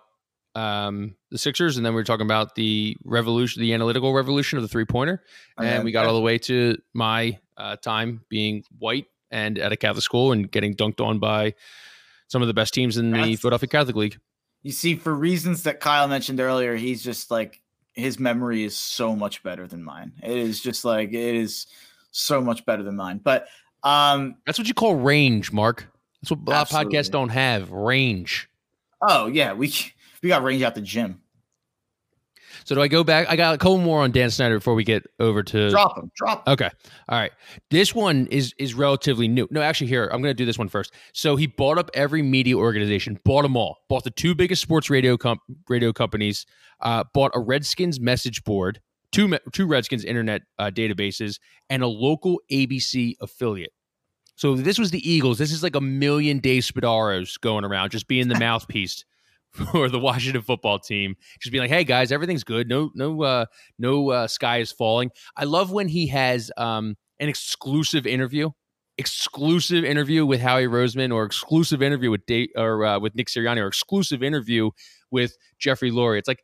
the Sixers, and then we were talking about the revolution, the analytical revolution of the 3-pointer. And we got all the way to my time being white and at a Catholic school and getting dunked on by some of the best teams in the Philadelphia Catholic League. You see, for reasons that Kyle mentioned earlier, he's just like, his memory is so much better than mine. It is so much better than mine. But that's what you call range, Mark. That's what a lot of podcasts don't have, range. Oh yeah, we got range out the gym. So do I go back? I got a couple more on Dan Snyder before we get over to drop him. Okay. All right. This one is relatively new. No, actually, here, I'm going to do this one first. So he bought up every media organization, bought them all, bought the 2 biggest sports radio companies, bought a Redskins message board, two Redskins internet databases, and a local ABC affiliate. So this was the Eagles. This is like a million Dave Spadaros going around, just being the mouthpiece for the Washington football team, just being like, "Hey guys, everything's good. No sky is falling." I love when he has an exclusive interview with Howie Roseman, or exclusive interview with with Nick Sirianni, or exclusive interview with Jeffrey Lurie. It's like,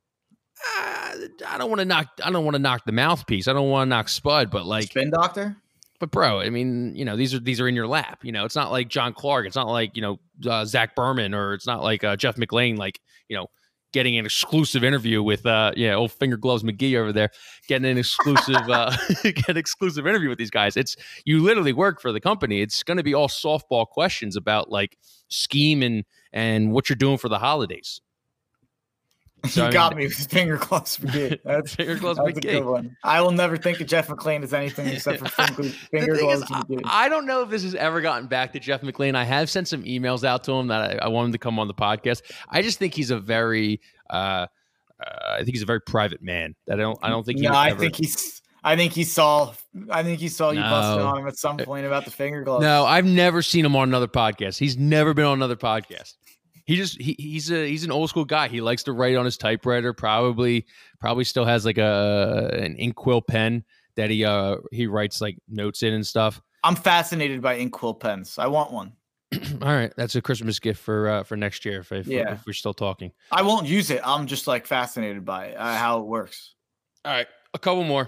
I don't want to knock the mouthpiece. I don't want to knock Spud, but like spin doctor. But bro, I mean, these are in your lap. It's not like John Clark. It's not like Zach Berman, or it's not like Jeff McLean. Like getting an exclusive interview with old Finger Gloves McGee over there, getting an exclusive exclusive interview with these guys. It's, you literally work for the company. It's going to be all softball questions about like scheme and what you're doing for the holidays. So, You got me with finger claws McGee. That's finger claws a McGee. good one. I will never think of Jeff McLean as anything except for finger The thing claws is, McGee. I don't know if this has ever gotten back to Jeff McLean. I have sent some emails out to him that I want him to come on the podcast. I just think he's a very, I think he's a very private man. That I don't think. I think he saw you busting on him at some point about the finger gloves. No, I've never seen him on another podcast. He's never been on another podcast. He's an old school guy. He likes to write on his typewriter. Probably still has like an Inkwell pen that he writes like notes in and stuff. I'm fascinated by Inkwell pens. I want one. All right, that's a Christmas gift for next year if we're still talking. I won't use it. I'm just like fascinated by it, how it works. All right, a couple more.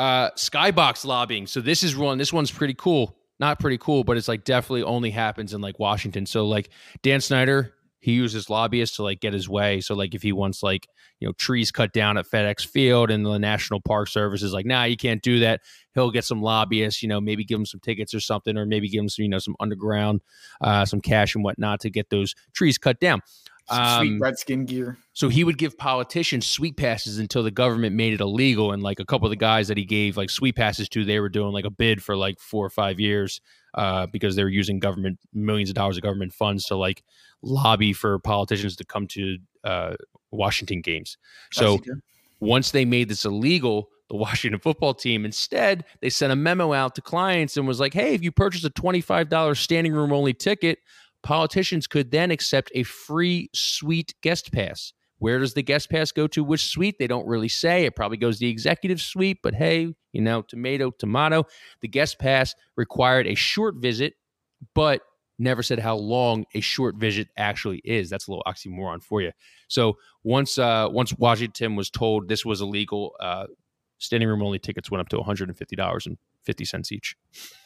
Skybox lobbying. So this one's pretty cool. Not pretty cool, but it's like definitely only happens in like Washington. So like Dan Snyder, he uses lobbyists to like get his way. So like if he wants like, trees cut down at FedEx Field and the National Park Service is like, nah, you can't do that. He'll get some lobbyists, maybe give him some tickets or something, or maybe give him some, some underground, some cash and whatnot to get those trees cut down. Sweet Redskin gear. So he would give politicians sweet passes until the government made it illegal. And like a couple of the guys that he gave like sweet passes to, they were doing like a bid for like 4 or 5 years because they were using millions of dollars of government funds to like lobby for politicians to come to Washington games. So once they made this illegal, the Washington football team, instead, they sent a memo out to clients and was like, hey, if you purchase a $25 standing room only ticket, politicians could then accept a free suite guest pass. Where does the guest pass go to? Which suite? They don't really say. It probably goes to the executive suite, but hey, tomato, tomato. The guest pass required a short visit, but never said how long a short visit actually is. That's a little oxymoron for you. So once Washington was told this was illegal, standing room only tickets went up to $150.50 each.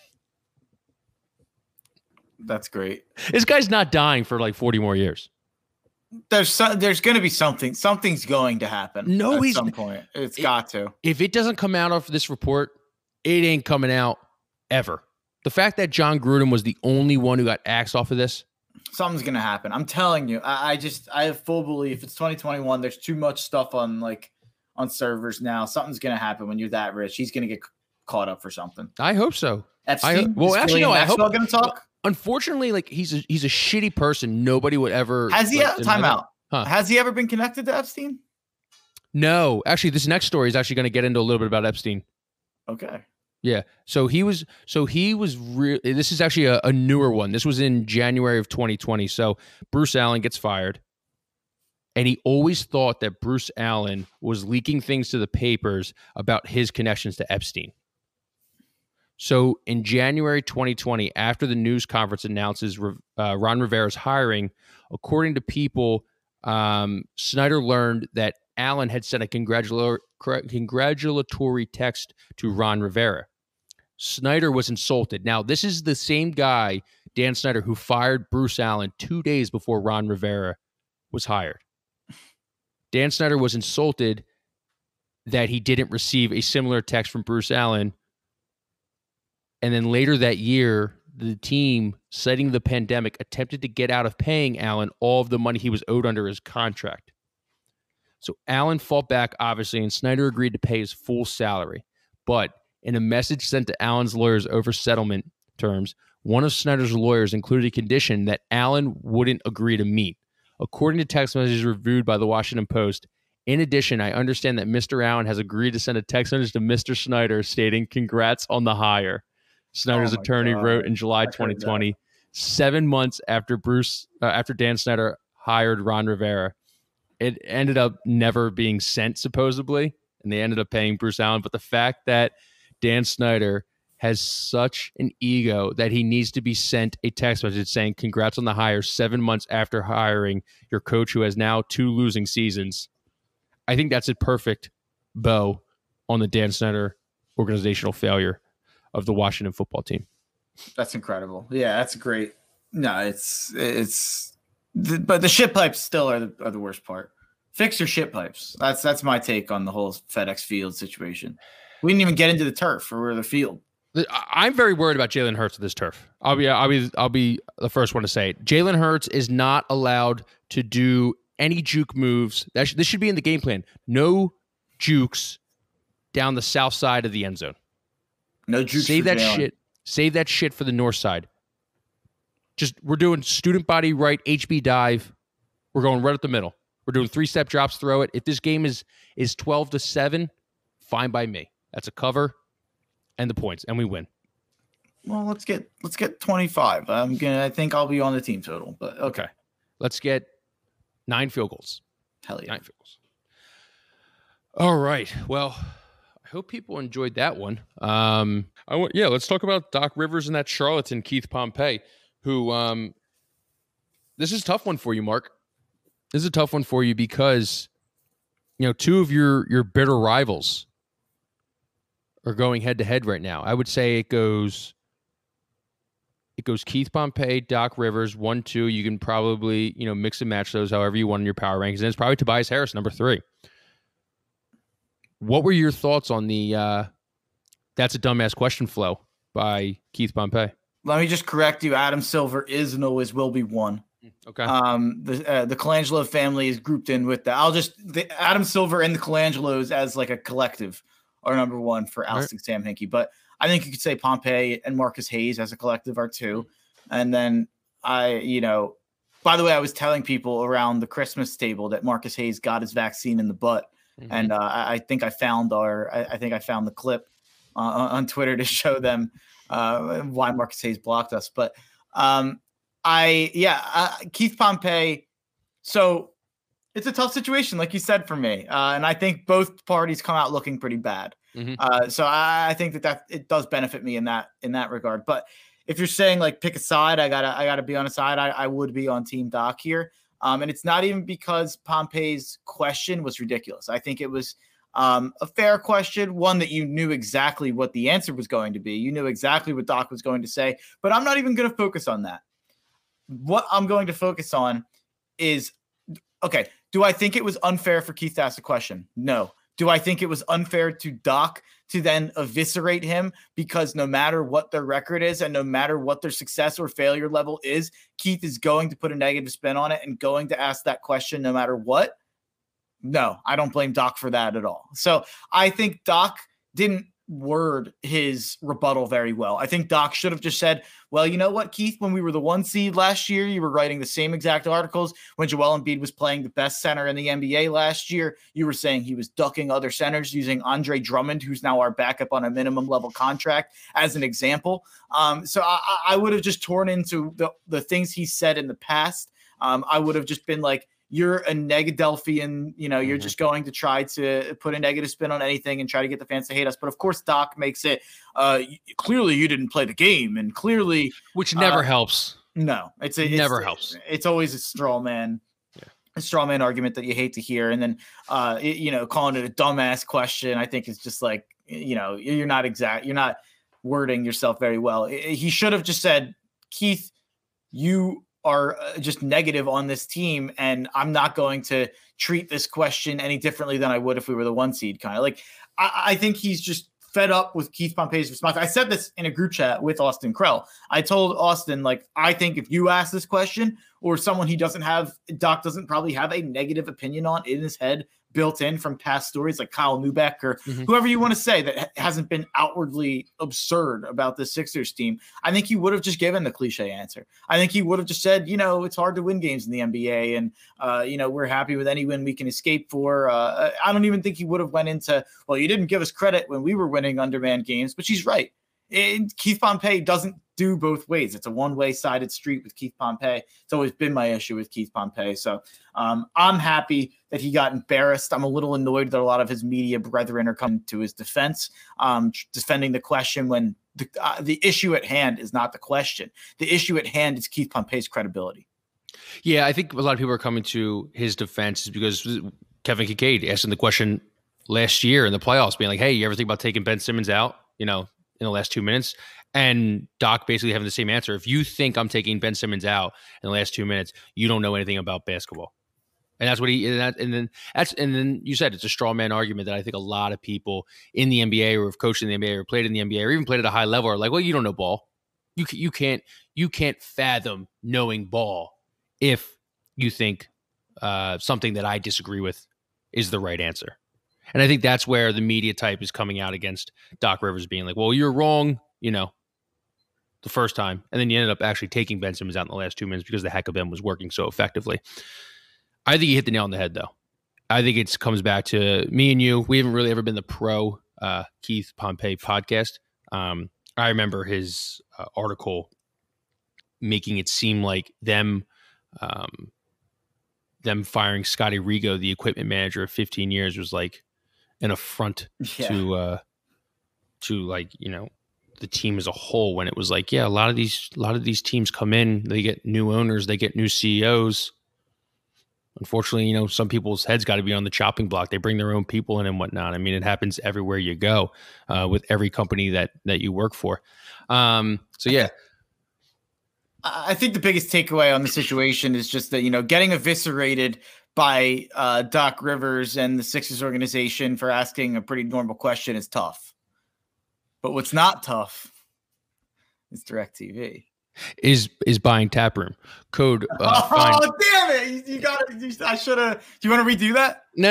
That's great. This guy's not dying for like 40 more years. There's going to be something. Something's going to happen. No, at some point. It's got to. If it doesn't come out of this report, it ain't coming out ever. The fact that John Gruden was the only one who got axed off of this. Something's going to happen. I'm telling you. I have full belief. It's 2021. There's too much stuff on servers now. Something's going to happen when you're that rich. He's going to get caught up for something. I hope so. Epstein? I hope. Going to talk. Unfortunately, like he's a shitty person. Nobody would ever. Has he? Time out. Huh. Has he ever been connected to Epstein? No, actually, this next story is actually going to get into a little bit about Epstein. Okay. Yeah. So he was this is actually a newer one. This was in January of 2020. So Bruce Allen gets fired. And he always thought that Bruce Allen was leaking things to the papers about his connections to Epstein. So in January 2020, after the news conference announces Ron Rivera's hiring, according to People, Snyder learned that Allen had sent a congratulatory text to Ron Rivera. Snyder was insulted. Now, this is the same guy, Dan Snyder, who fired Bruce Allen 2 days before Ron Rivera was hired. Dan Snyder was insulted that he didn't receive a similar text from Bruce Allen. And then later that year, the team, citing the pandemic, attempted to get out of paying Allen all of the money he was owed under his contract. So Allen fought back, obviously, and Snyder agreed to pay his full salary. But in a message sent to Allen's lawyers over settlement terms, one of Snyder's lawyers included a condition that Allen wouldn't agree to meet. According to text messages reviewed by the Washington Post, in addition, I understand that Mr. Allen has agreed to send a text message to Mr. Snyder stating, "Congrats on the hire." Snyder's attorney wrote in July 2020, 7 months after Dan Snyder hired Ron Rivera. It ended up never being sent, supposedly, and they ended up paying Bruce Allen. But the fact that Dan Snyder has such an ego that he needs to be sent a text message saying, "Congrats on the hire," 7 months after hiring your coach who has now 2 losing seasons. I think that's a perfect bow on the Dan Snyder organizational failure of the Washington football team. That's incredible. Yeah, that's great. No, but the shit pipes still are the worst part. Fix your shit pipes. That's my take on the whole FedEx Field situation. We didn't even get into the turf or the field. I'm very worried about Jalen Hurts with this turf. I'll be the first one to say it. Jalen Hurts is not allowed to do any juke moves. This should be in the game plan. No jukes down the south side of the end zone. No jukes. Save that shit. Save that shit for the north side. We're doing student body right, HB dive. We're going right up the middle. We're doing 3-step drops, throw it. If this game is 12-7, fine by me. That's a cover and the points, and we win. Well, let's get 25. I think I'll be on the team total, but okay. Let's get 9 field goals. Hell yeah. 9 field goals. All right. Well, I hope people enjoyed that one. Let's talk about Doc Rivers and that charlatan Keith Pompey, who this is a tough one for you, Mark. This is a tough one for you because, two of your bitter rivals are going head to head right now. I would say it goes Keith Pompey, Doc Rivers, 1, 2. You can probably, mix and match those however you want in your power rankings. And it's probably Tobias Harris, number 3. What were your thoughts on the That's a Dumbass Question flow by Keith Pompey? Let me just correct you. Adam Silver is and always will be 1. Okay. The Colangelo family is grouped in with that. Adam Silver and the Colangelos as like a collective are number 1 for ousting Sam Hinkie. But I think you could say Pompey and Marcus Hayes as a collective are 2. And then by the way, I was telling people around the Christmas table that Marcus Hayes got his vaccine in the butt. Mm-hmm. And I think I found the clip on Twitter to show them why Marcus Hayes blocked us. But Keith Pompey. So it's a tough situation, like you said, for me. And I think both parties come out looking pretty bad. Mm-hmm. So I think that it does benefit me in that regard. But if you're saying like pick a side, I gotta be on a side. I would be on Team Doc here. And it's not even because Pompey's question was ridiculous. I think it was a fair question, one that you knew exactly what the answer was going to be. You knew exactly what Doc was going to say, but I'm not even going to focus on that. What I'm going to focus on is, okay, do I think it was unfair for Keith to ask the question? No. Do I think it was unfair to Doc to then eviscerate him because no matter what their record is and no matter what their success or failure level is, Keith is going to put a negative spin on it and going to ask that question no matter what? No, I don't blame Doc for that at all. So I think Doc didn't word his rebuttal very well. I think Doc should have just said, well, you know what, Keith, when we were the 1 seed last year, you were writing the same exact articles. When Joel Embiid was playing the best center in the NBA last year, you were saying he was ducking other centers using Andre Drummond, who's now our backup on a minimum level contract, as an example. So I would have just torn into the things he said in the past. I would have just been like, you're a Negadelphian, you're just going to try to put a negative spin on anything and try to get the fans to hate us. But of course, Doc makes it clearly you didn't play the game, and clearly, which never helps. No, it never helps. It's always a straw man, a straw man argument that you hate to hear. And then, calling it a dumbass question, I think is just like, you're not wording yourself very well. He should have just said, Keith, you are just negative on this team, and I'm not going to treat this question any differently than I would if we were the 1 seed. Kind of like, I think he's just fed up with Keith Pompey's response. I said this in a group chat with Austin Krell. I told Austin, like, I think if you ask this question or someone Doc doesn't probably have a negative opinion on in his head built in from past stories like Kyle Neubeck or whoever you want to say that hasn't been outwardly absurd about the Sixers team, I think he would have just given the cliche answer. I think he would have just said, it's hard to win games in the NBA, and, we're happy with any win we can escape for. I don't even think he would have went into, well, you didn't give us credit when we were winning undermanned games, but she's right. Keith Pompey doesn't do both ways. It's a one-way sided street with Keith Pompey. It's always been my issue with Keith Pompey. So I'm happy that he got embarrassed. I'm a little annoyed that a lot of his media brethren are coming to his defense, defending the question when the issue at hand is not the question. The issue at hand is Keith Pompey's credibility. Yeah, I think a lot of people are coming to his defense because Kevin Kincaid asked him the question last year in the playoffs, being like, hey, you ever think about taking Ben Simmons out, in the last 2 minutes? And Doc basically having the same answer. If you think I'm taking Ben Simmons out in the last 2 minutes, you don't know anything about basketball. And that's what and then you said it's a straw man argument that I think a lot of people in the NBA or have coached in the NBA or played in the NBA or even played at a high level are like, well, you don't know ball. You can't fathom knowing ball if you think something that I disagree with is the right answer. And I think that's where the media type is coming out against Doc Rivers being like, well, you're wrong, the first time. And then you ended up actually taking Ben Simmons out in the last 2 minutes because the heck of him was working so effectively. I think you hit the nail on the head, though. I think it comes back to me and you. We haven't really ever been the pro Keith Pompey podcast. I remember his article making it seem like them firing Scotty Rigo, the equipment manager of 15 years, was like an affront to like, the team as a whole, when it was like, yeah, a lot of these teams come in, they get new owners, they get new CEOs. Unfortunately, some people's heads got to be on the chopping block. They bring their own people in and whatnot. I mean, it happens everywhere you go with every company that you work for. So yeah. I think the biggest takeaway on the situation is just that, getting eviscerated by Doc Rivers and the Sixers organization for asking a pretty normal question is tough. But what's not tough is DirecTV. Is buying Taproom. Code. Damn it! You got it. I should have. Do you want to redo that? No.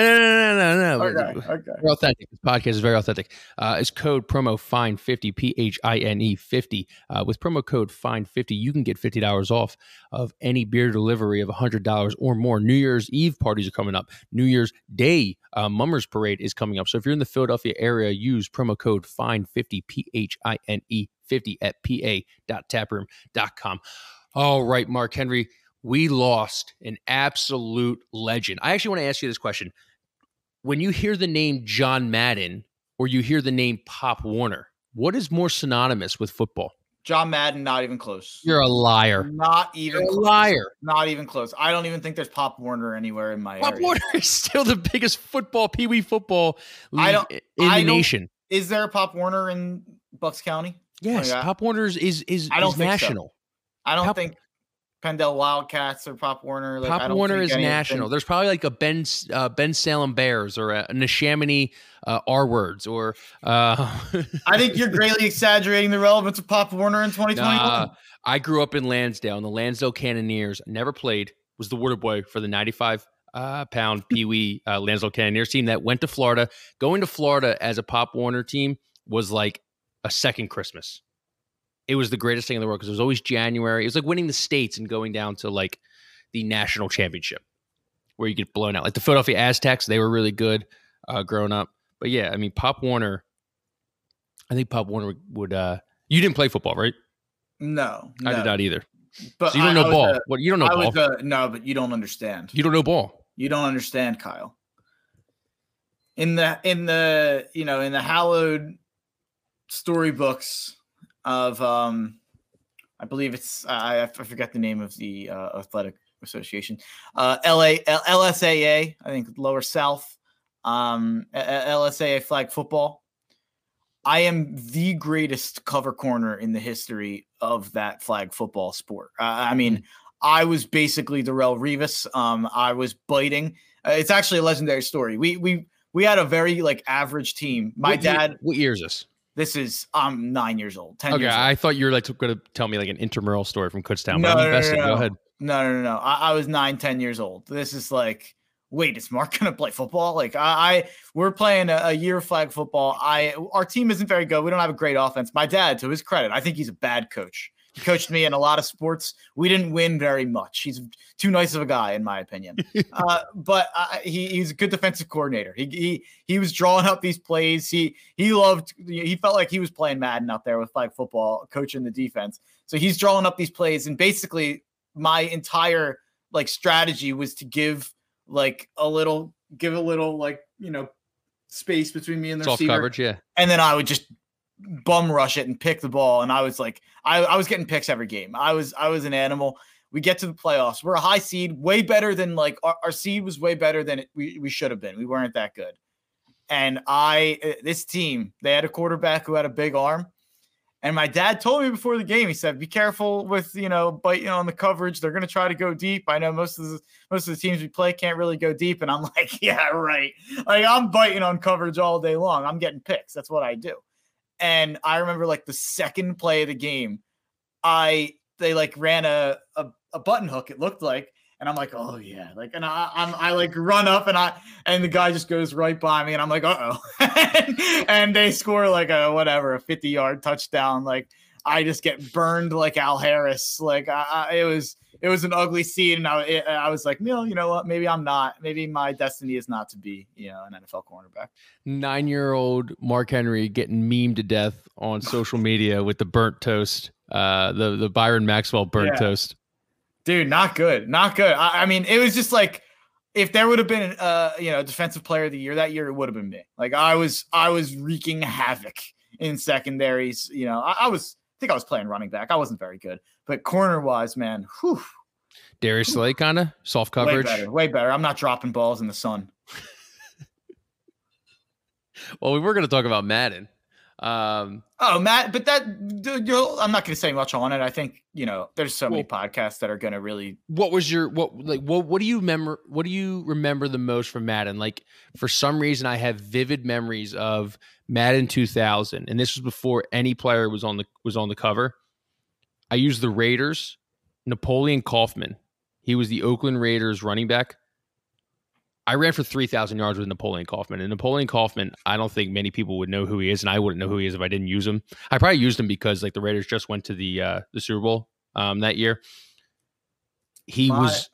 Okay. We're authentic. This podcast is very authentic. It's code promo FINE50 PHINE50. With promo code FINE50, you can get $50 off of any beer delivery of $100 or more. New Year's Eve parties are coming up. New Year's Day Mummers Parade is coming up. So if you're in the Philadelphia area, use promo code FINE50 PHINE50 at pa.taproom.com. All right, Mark Henry, we lost an absolute legend. I actually want to ask you this question. When you hear the name John Madden or you hear the name Pop Warner, what is more synonymous with football? John Madden, not even close. You're a liar. Not even You're close. A liar. Not even close. I don't even think there's Pop Warner anywhere in my Pop area. Warner is still the biggest Pee Wee football league in the nation. Is there a Pop Warner in Bucks County? Yes, Pop Warner is national. So. I don't think Pendle Wildcats or Pop Warner. Pop Warner is national. There's probably like a Ben Salem Bears or a Neshaminy R Words or. I think you're greatly exaggerating the relevance of Pop Warner in 2021. I grew up in Lansdale, and the Lansdale Cannoneers never played. Was the water boy for the 95-pound Pee Wee Lansdale Cannoneers team that went to Florida. Going to Florida as a Pop Warner team was like a second Christmas. It was the greatest thing in the world because it was always January. It was like winning the States and going down to like the national championship where you get blown out. Like the Philadelphia Aztecs, they were really good growing up. But yeah, I mean, Pop Warner, I think Pop Warner would you didn't play football, right? No. I did not either. But so you don't know ball. What you don't know ball? No, but you don't understand. You don't know ball. You don't understand, Kyle. In the hallowed storybooks of I believe it's I forget the name of the athletic association, LSAA, I think Lower South, LSAA flag football. I am the greatest cover corner in the history of that flag football sport. I mean, I was basically Darrelle Revis. I was biting. It's actually a legendary story. We had a very average team. My dad. What year is this? This is I'm 9 years old. 10 years old. I thought you were going to tell me like an intramural story from Kutztown. No. Go ahead. No. I was 9-10 years old. This is like, wait, is Mark going to play football? We're playing a year of flag football. Our team isn't very good. We don't have a great offense. My dad, to his credit, I think he's a bad coach. He coached me in a lot of sports. We didn't win very much. He's too nice of a guy, in my opinion. But he's a good defensive coordinator. He was drawing up these plays. He felt like he was playing Madden out there with flag football, coaching the defense. So he's drawing up these plays, and basically my entire strategy was to give a little space between me and the soft receiver. Coverage, yeah. And then I would just bum rush it and pick the ball. And I was I was getting picks every game. I was an animal. We get to the playoffs. We're a high seed, way better than our seed was way better than we should have been. We weren't that good. And this team, they had a quarterback who had a big arm. And my dad told me before the game, he said, be careful with, biting on the coverage. They're going to try to go deep. I know most of the teams we play can't really go deep. And I'm like, yeah, right. I'm biting on coverage all day long. I'm getting picks. That's what I do. And I remember the second play of the game, they ran a button hook, it looked like, And I'm like, oh yeah, like, and I like run up and the guy just goes right by me, and I'm like, and they score like a 50-yard touchdown. Like I just get burned like Al Harris. Like it was an ugly scene, and I was like, no, you know what? Maybe I'm not. Maybe my destiny is not to be, an NFL cornerback. 9-year-old Mark Henry getting memed to death on social media with the burnt toast, the Byron Maxwell burnt toast. Dude, not good. Not good. I mean, it was just like, if there would have been, defensive player of the year that year, it would have been me. Like I was wreaking havoc in secondaries. I think I was playing running back. I wasn't very good, but corner wise, man, whew. Darius Slay kind of soft coverage. Way better. I'm not dropping balls in the sun. Well, we were going to talk about Madden. Matt, but I'm not going to say much on it. I think, there's so many podcasts that are going to really. What do you remember? What do you remember the most from Madden? Like, for some reason, I have vivid memories of Madden 2000, and this was before any player was on the cover. I used the Raiders, Napoleon Kaufman. He was the Oakland Raiders running back. I ran for 3,000 yards with Napoleon Kaufman. And Napoleon Kaufman, I don't think many people would know who he is, and I wouldn't know who he is if I didn't use him. I probably used him because the Raiders just went to the Super Bowl that year. He was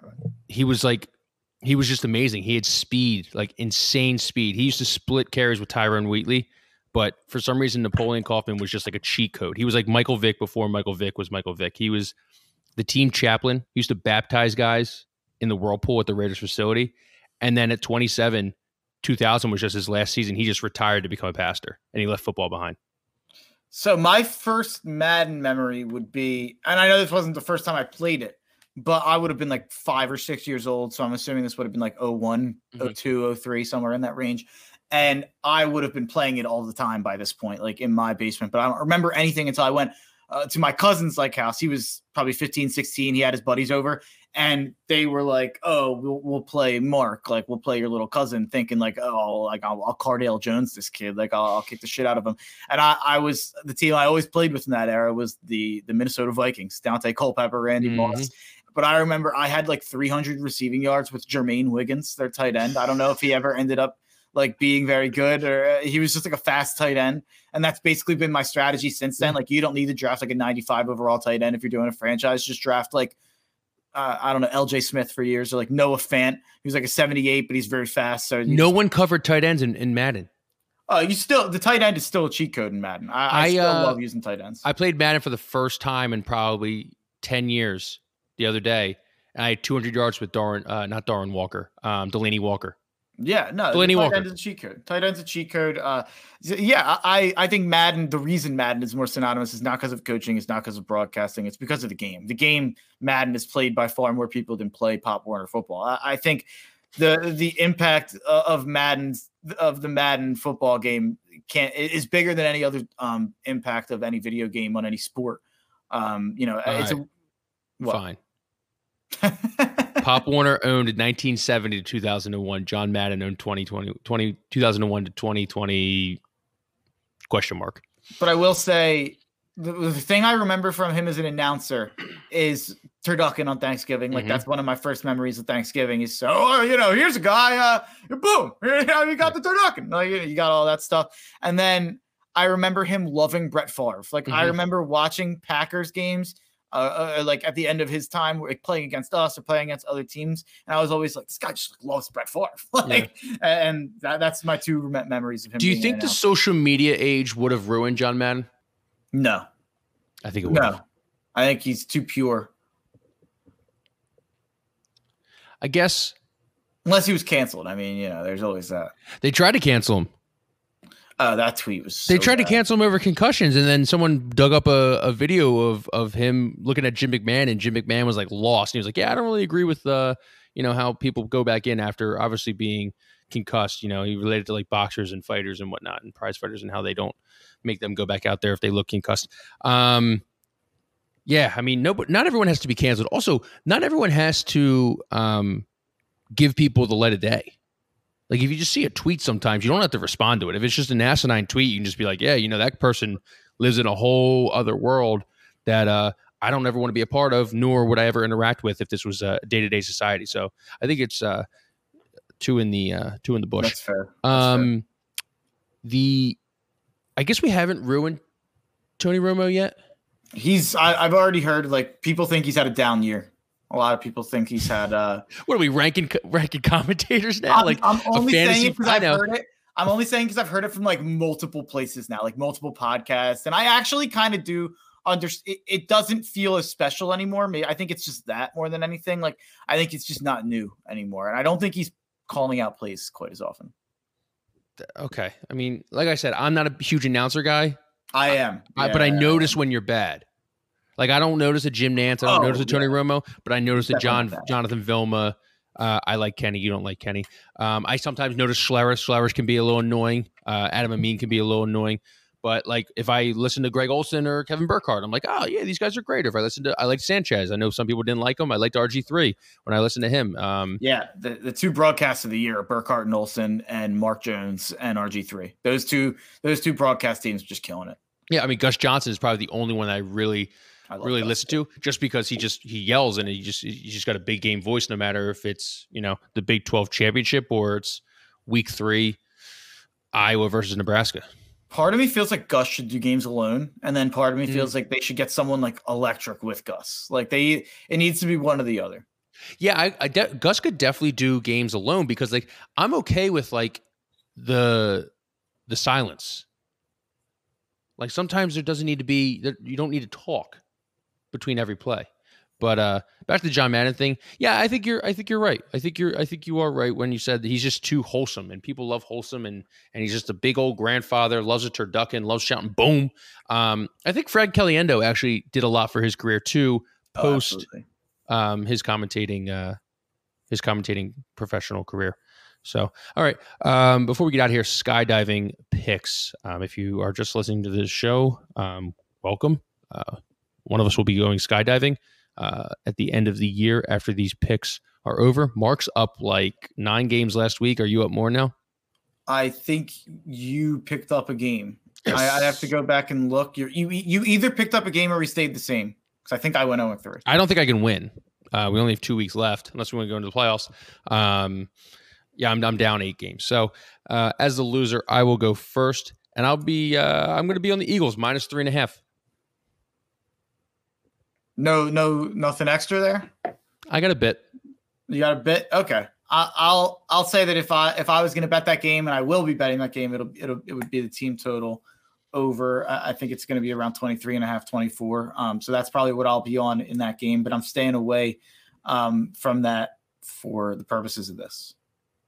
just amazing. He had speed, like insane speed. He used to split carries with Tyrone Wheatley, but for some reason Napoleon Kaufman was just like a cheat code. He was like Michael Vick before Michael Vick was Michael Vick. He was the team chaplain. He used to baptize guys in the whirlpool at the Raiders facility. And then at 27, 2000 was just his last season. He just retired to become a pastor, and he left football behind. So my first Madden memory would be, and I know this wasn't the first time I played it, but I would have been like 5 or 6 years old. So I'm assuming this would have been like 01, 02, 03, somewhere in that range. And I would have been playing it all the time by this point, like in my basement. But I don't remember anything until I went to my cousin's house. He was probably 15, 16. He had his buddies over. And they were like, oh, we'll play Mark. Like, we'll play your little cousin, thinking like, oh, like I'll Cardale Jones this kid. Like, I'll kick the shit out of him. And I was the team I always played with in that era was the Minnesota Vikings, Dante Culpepper, Randy Moss. But I remember I had like 300 receiving yards with Jermaine Wiggins, their tight end. I don't know if he ever ended up like being very good, or he was just like a fast tight end. And that's basically been my strategy since then. Like, you don't need to draft like a 95 overall tight end if you're doing a franchise. Just draft like, I don't know, LJ Smith for years, or like Noah Fant. He was like a 78, but he's very fast. So no one covered tight ends in Madden. The tight end is still a cheat code in Madden. I still love using tight ends. I played Madden for the first time in probably 10 years the other day. And I had 200 yards with not Darren Walker, Delaney Walker. Yeah, no, Delaney Walker. Tight end is a cheat code. Tight end's a cheat code. I think Madden, the reason Madden is more synonymous is not because of coaching, it's not because of broadcasting, it's because of the game. The game Madden is played by far more people than play Pop Warner football. I think the impact of the Madden football game is bigger than any other impact of any video game on any sport. Fine. Pop Warner owned 1970 to 2001. John Madden owned 2001 to 2020 ? But I will say the thing I remember from him as an announcer is turducken on Thanksgiving. Like, that's one of my first memories of Thanksgiving is, here's a guy, boom, you got the turducken. Like, you got all that stuff. And then I remember him loving Brett Favre. Like, I remember watching Packers games like at the end of his time, like playing against us or playing against other teams, and I was always like, this guy just loves Brett Favre. And that's my two memories of him. Do you think the social media age would have ruined John Madden? No, I think it would. No, I think he's too pure. I guess, unless he was canceled. I mean, there's always that. They tried to cancel him. That tweet was. They tried to cancel him over concussions, and then someone dug up a video of him looking at Jim McMahon, and Jim McMahon was like lost. And he was like, "Yeah, I don't really agree with how people go back in after obviously being concussed." He related to like boxers and fighters and whatnot, and prize fighters, and how they don't make them go back out there if they look concussed. Yeah, I mean, not everyone has to be canceled. Also, not everyone has to give people the light of day. Like, if you just see a tweet sometimes, you don't have to respond to it. If it's just an asinine tweet, you can just be like, yeah, that person lives in a whole other world that I I don't ever want to be a part of, nor would I ever interact with if this was a day-to-day society. So I think it's two in the bush. That's fair. Fair. I guess we haven't ruined Tony Romo yet. I've already heard, like, people think he's had a down year. A lot of people think he's had what are we ranking commentators now? I'm only saying it because I've heard it. I'm only saying because I've heard it from like multiple places now, like multiple podcasts. And I actually kind of do understand. It doesn't feel as special anymore. I think it's just that more than anything. Like, I think it's just not new anymore. And I don't think he's calling out plays quite as often. Okay. I mean, like I said, I'm not a huge announcer guy. I am. But I notice when you're bad. Like, I don't notice a Jim Nantz. I don't notice a Tony Romo, but I notice a Jonathan Vilma. I like Kenny. You don't like Kenny. I sometimes notice Schlereth. Schlereth can be a little annoying. Adam Amin can be a little annoying. But, like, if I listen to Greg Olsen or Kevin Burkhardt, I'm like, oh, yeah, these guys are great. If I like Sanchez. I know some people didn't like him. I liked RG3 when I listened to him. The two broadcasts of the year are Burkhardt and Olsen and Mark Jones and RG3. Those two broadcast teams are just killing it. Yeah, I mean, Gus Johnson is probably the only one I really listen to, just because he yells and he just got a big game voice, no matter if it's, the Big 12 championship or it's week 3 Iowa versus Nebraska. Part of me feels like Gus should do games alone, and then part of me feels like they should get someone like electric with Gus. Like, it needs to be one or the other. Yeah, Gus could definitely do games alone, because, like, I'm okay with, like, the silence. Like, sometimes there doesn't need to be, you don't need to talk between every play. But back to the John Madden thing. Yeah, I think you're right. I think you are right when you said that he's just too wholesome, and people love wholesome, and he's just a big old grandfather, loves a turducken, loves shouting boom. I think Fred Caliendo actually did a lot for his career too, post his commentating professional career. So, all right. Before we get out of here, skydiving picks. If you are just listening to this show, welcome. One of us will be going skydiving at the end of the year after these picks are over. Mark's up like 9 games last week. Are you up more now? I think you picked up a game. Yes. I'd have to go back and look. You either picked up a game or we stayed the same, because I think I went 0-3. I don't think I can win. We only have 2 weeks left, unless we want to go into the playoffs. Yeah, I'm down 8 games. So as the loser, I will go first, and I'm going to be on the Eagles -3.5. No, nothing extra there. I got a bit. You got a bit? Okay. I'll say that if I was going to bet that game, and I will be betting that game, it would be the team total over. I think it's going to be around 23.5, 24. So that's probably what I'll be on in that game, but I'm staying away from that for the purposes of this.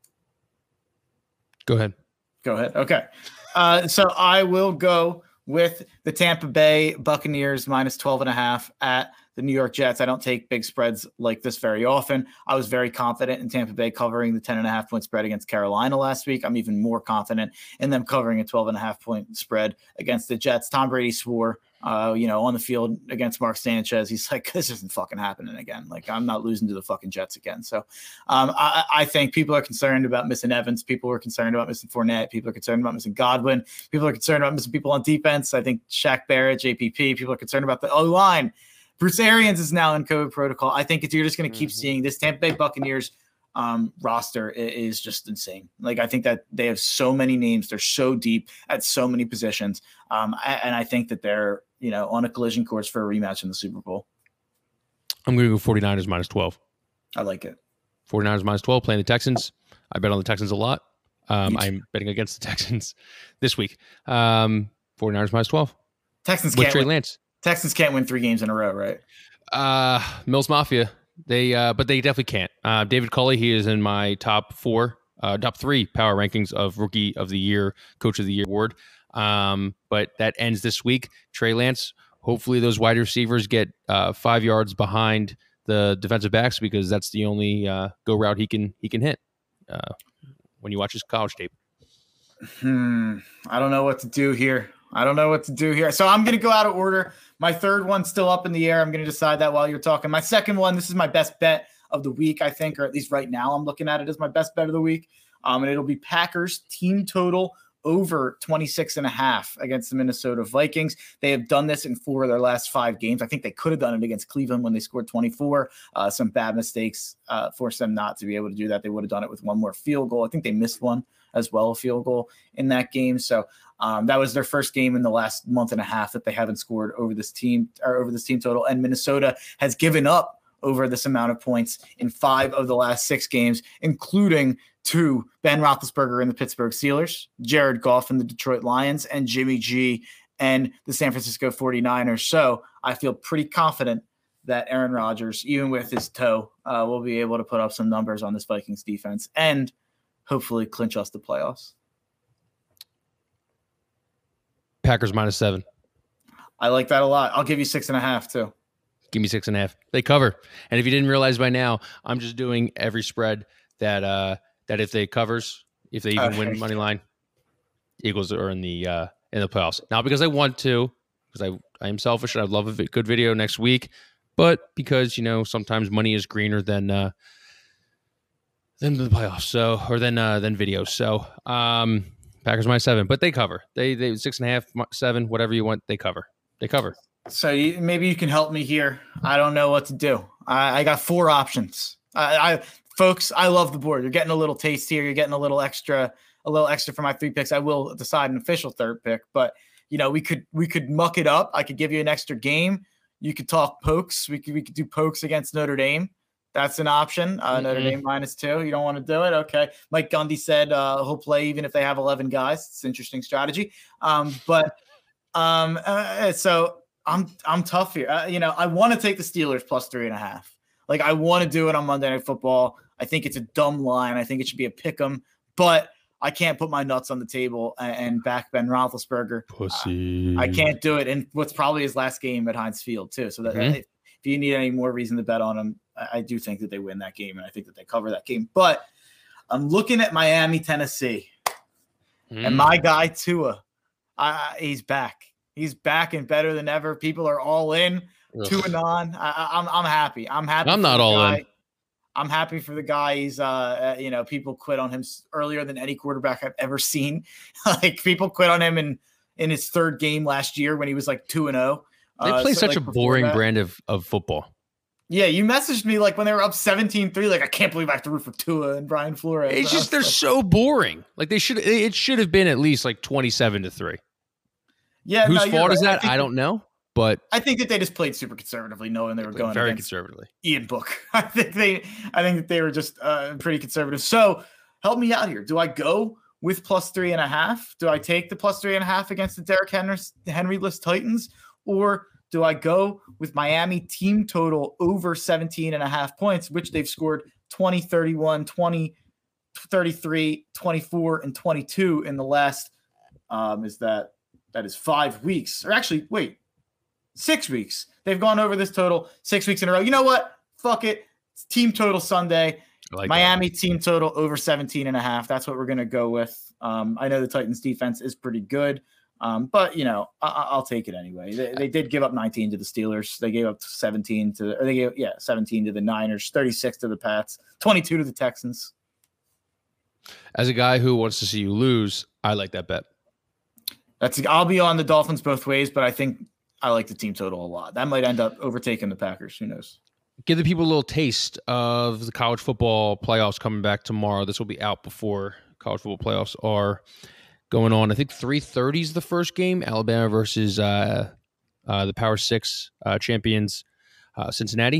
Go ahead. Okay. So I will go with the Tampa Bay Buccaneers -12.5 at the New York Jets. I don't take big spreads like this very often. I was very confident in Tampa Bay covering the 10.5 point spread against Carolina last week. I'm even more confident in them covering a 12.5 point spread against the Jets. Tom Brady swore, on the field against Mark Sanchez. He's like, this isn't fucking happening again. Like, I'm not losing to the fucking Jets again. So I think people are concerned about missing Evans. People are concerned about missing Fournette. People are concerned about missing Godwin. People are concerned about missing people on defense. I think Shaq Barrett, JPP. People are concerned about the O-line. Bruce Arians is now in COVID protocol. I think you're just going to keep seeing this Tampa Bay Buccaneers roster is just insane. Like, I think that they have so many names. They're so deep at so many positions. And I think that they're, on a collision course for a rematch in the Super Bowl. I'm going to go 49ers -12. I like it. 49ers -12 playing the Texans. I bet on the Texans a lot. I'm betting against the Texans this week. 49ers -12. Texans with can't Trey win. Lance. Texans can't win 3 games in a row, right? Mills Mafia. But they definitely can't. David Culley, he is in my top 3 power rankings of Rookie of the Year, Coach of the Year award. But that ends this week. Trey Lance, hopefully those wide receivers get 5 yards behind the defensive backs, because that's the only go route he can hit when you watch his college tape. I don't know what to do here. So I'm going to go out of order. My third one's still up in the air. I'm going to decide that while you're talking. My second one, this is my best bet of the week, I think, or at least right now I'm looking at it as my best bet of the week. And it'll be Packers team total over 26.5 against the Minnesota Vikings. They have done this in 4 of their last 5 games. I think they could have done it against Cleveland when they scored 24. Some bad mistakes forced them not to be able to do that. They would have done it with one more field goal. I think they missed one as well, a field goal in that game. So that was their first game in the last month and a half that they haven't scored over this team total. And Minnesota has given up over this amount of points in 5 of the last 6 games, including to Ben Roethlisberger and the Pittsburgh Steelers, Jared Goff and the Detroit Lions, and Jimmy G and the San Francisco 49ers. So I feel pretty confident that Aaron Rodgers, even with his toe, will be able to put up some numbers on this Vikings defense and hopefully clinch us the playoffs. Packers -7. I like that a lot. I'll give you 6.5 too. Give me 6.5. They cover. And if you didn't realize by now, I'm just doing every spread that if they covers, if they even win money line, Eagles are in the playoffs. Not because I want to, because I am selfish and I'd love a good video next week, but because sometimes money is greener than the playoffs. So than videos. So Packers -7, but they cover. They 6.5, 7, whatever you want. They cover. They cover. So maybe you can help me here. I don't know what to do. I got 4 options. Folks, I love the board. You're getting a little taste here. You're getting a little extra for my 3 picks. I will decide an official 3rd pick, but we could muck it up. I could give you an extra game. You could talk pokes. We could do pokes against Notre Dame. That's an option. Notre Dame -2. You don't want to do it? Okay. Mike Gundy said he'll play even if they have 11 guys. It's an interesting strategy. So I'm tough here. I want to take the Steelers +3.5. Like, I want to do it on Monday Night Football. I think it's a dumb line. I think it should be a pick 'em, but I can't put my nuts on the table and back Ben Roethlisberger. Pussy. I can't do it in what's probably his last game at Heinz Field too. So that if you need any more reason to bet on them, I do think that they win that game, and I think that they cover that game. But I'm looking at Miami, Tennessee, and my guy Tua, he's back. He's back and better than ever. People are all in. 2-on. I'm happy. I'm happy. I'm not all in. I'm happy for the guy. He's people quit on him earlier than any quarterback I've ever seen. Like, people quit on him in his 3rd game last year when he was like 2-0. They play such a boring brand of football. Yeah, you messaged me like when they were up 17-3, like, I can't believe I have to root for Tua and Brian Flores. It's just they're so boring. Like, it should have been at least like 27-3. Yeah, whose fault is that? I don't know, but I think that they just played super conservatively, knowing they were going very against conservatively. Ian Book. I think that they were just pretty conservative. So help me out here. Do I go with +3.5? Do I take the +3.5 against the Derrick Henry-less Titans, or do I go with Miami team total over 17.5 points, which they've scored 20, 31, 20, 33, 24, and 22 in the last that is 5 weeks, or actually, wait, 6 weeks. They've gone over this total 6 weeks in a row. You know what? Fuck it. It's team total Sunday. Miami team total over 17.5. That's what we're going to go with. I know the Titans defense is pretty good, but I'll take it anyway. They did give up 19 to the Steelers. They gave up 17 to the Niners, 36 to the Pats, 22 to the Texans. As a guy who wants to see you lose, I like that bet. I'll be on the Dolphins both ways, but I think I like the team total a lot. That might end up overtaking the Packers. Who knows? Give the people a little taste of the college football playoffs coming back tomorrow. This will be out before college football playoffs are going on. I think 3:30 is the first game. Alabama versus the Power 6 champions, Cincinnati.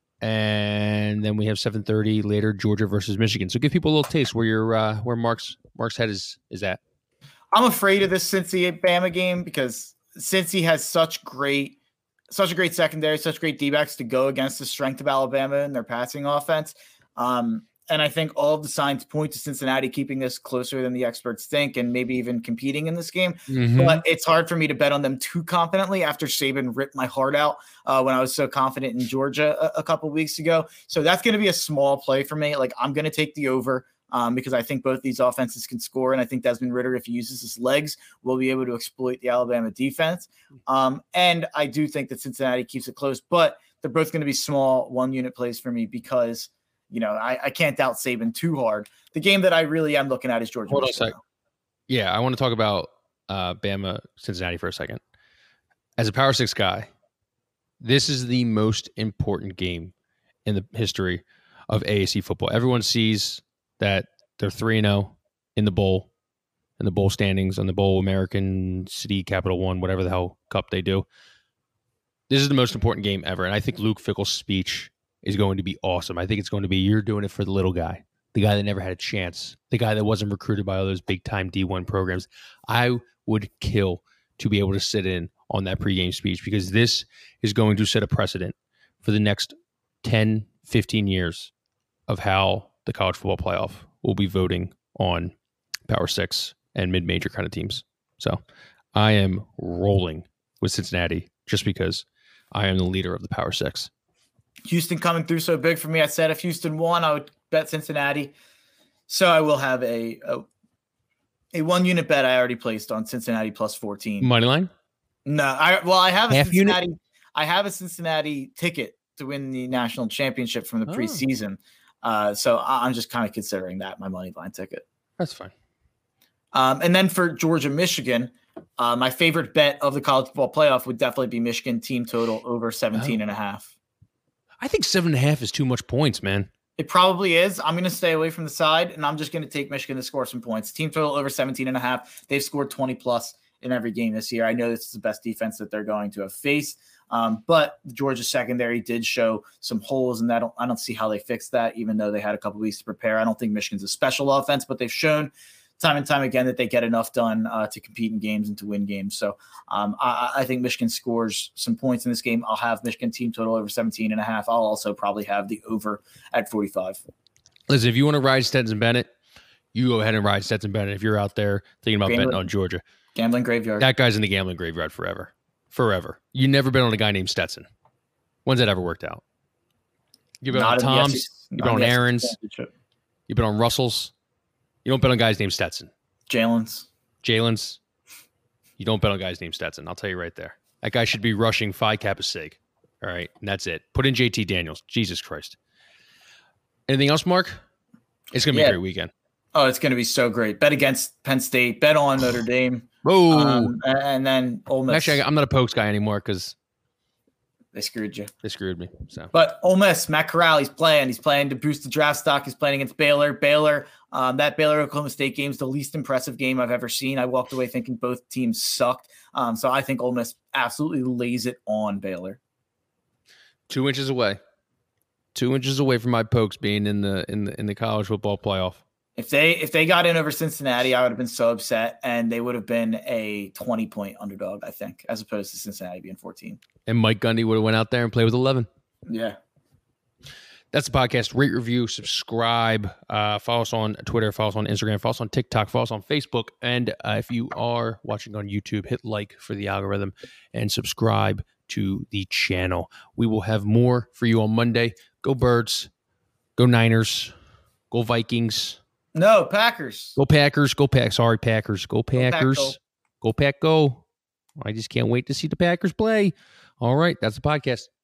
And then we have 7:30 later, Georgia versus Michigan. So give people a little taste where Mark's head is at. I'm afraid of this Cincy-Bama game because Cincy has such a great secondary, such great D-backs to go against the strength of Alabama and their passing offense. And I think all of the signs point to Cincinnati keeping this closer than the experts think and maybe even competing in this game. But it's hard for me to bet on them too confidently after Saban ripped my heart out when I was so confident in Georgia a couple weeks ago. So that's going to be a small play for me. Like, I'm going to take the over. Because I think both these offenses can score, and I think Desmond Ridder, if he uses his legs, will be able to exploit the Alabama defense. And I do think that Cincinnati keeps it close, but they're both going to be small one-unit plays for me because, I can't doubt Saban too hard. The game that I really am looking at is Georgia. Hold on a sec. Yeah, I want to talk about Bama Cincinnati for a second. As a Power 6 guy, this is the most important game in the history of AAC football. Everyone sees that they're 3-0 in the bowl standings, on the bowl American City Capital One, whatever the hell cup they do. This is the most important game ever, and I think Luke Fickell's speech is going to be awesome. I think it's going to be, you're doing it for the little guy, the guy that never had a chance, the guy that wasn't recruited by all those big-time D1 programs. I would kill to be able to sit in on that pregame speech, because this is going to set a precedent for the next 10, 15 years of how the college football playoff will be voting on Power 6 and mid-major kind of teams. So I am rolling with Cincinnati just because I am the leader of the Power 6. Houston coming through so big for me. I said if Houston won, I would bet Cincinnati. So I will have a 1-unit bet I already placed on Cincinnati plus 14. Money line? No, I have a Half Cincinnati. unit? I have a Cincinnati ticket to win the national championship from the preseason. So I'm just kind of considering that my money line ticket. That's fine. And then for Georgia, Michigan, my favorite bet of the college football playoff would definitely be Michigan team total over 17.5. I think 7.5 is too much points, man. It probably is. I'm going to stay away from the side, and I'm just going to take Michigan to score some points. Team total over 17.5. They've scored 20 plus in every game this year. I know this is the best defense that they're going to have faced, but the Georgia secondary did show some holes, and I don't see how they fixed that, even though they had a couple weeks to prepare. I don't think Michigan's a special offense, but they've shown time and time again that they get enough done to compete in games and to win games. So I think Michigan scores some points in this game. I'll have Michigan team total over 17.5. I'll also probably have the over at 45. Listen, if you want to ride Stetson Bennett, you go ahead and ride Stetson Bennett. If you're out there thinking about betting on Georgia. Gambling graveyard. That guy's in the gambling graveyard forever. Forever. You never bet on a guy named Stetson. When's that ever worked out? You bet on Toms. You bet on Aaron's. You bet on Russell's. You don't bet on guys named Stetson. Jalen's. You don't bet on guys named Stetson. I'll tell you right there. That guy should be rushing Phi Kappa Sig. All right. And that's it. Put in JT Daniels. Jesus Christ. Anything else, Mark? It's going to be a great weekend. Oh, it's going to be so great. Bet against Penn State. Bet on Notre Dame. Whoa. And then Ole Miss. Actually, I'm not a Pokes guy anymore because they screwed you. They screwed me. So, but Ole Miss, Matt Corral, he's playing to boost the draft stock. He's playing against Baylor. That Baylor-Oklahoma State game is the least impressive game I've ever seen. I walked away thinking both teams sucked. So I think Ole Miss absolutely lays it on Baylor. 2 inches away. 2 inches away from my Pokes being in the college football playoff. If they got in over Cincinnati, I would have been so upset, and they would have been a 20-point underdog, I think, as opposed to Cincinnati being 14. And Mike Gundy would have went out there and played with 11. Yeah. That's the podcast. Rate, review, subscribe. Follow us on Twitter. Follow us on Instagram. Follow us on TikTok. Follow us on Facebook. And if you are watching on YouTube, hit like for the algorithm and subscribe to the channel. We will have more for you on Monday. Go Birds. Go Niners. Go Vikings. No, Packers. Go Packers. Go Pack. Sorry, Packers. Go Packers. Go Pack. Go. I just can't wait to see the Packers play. All right. That's the podcast.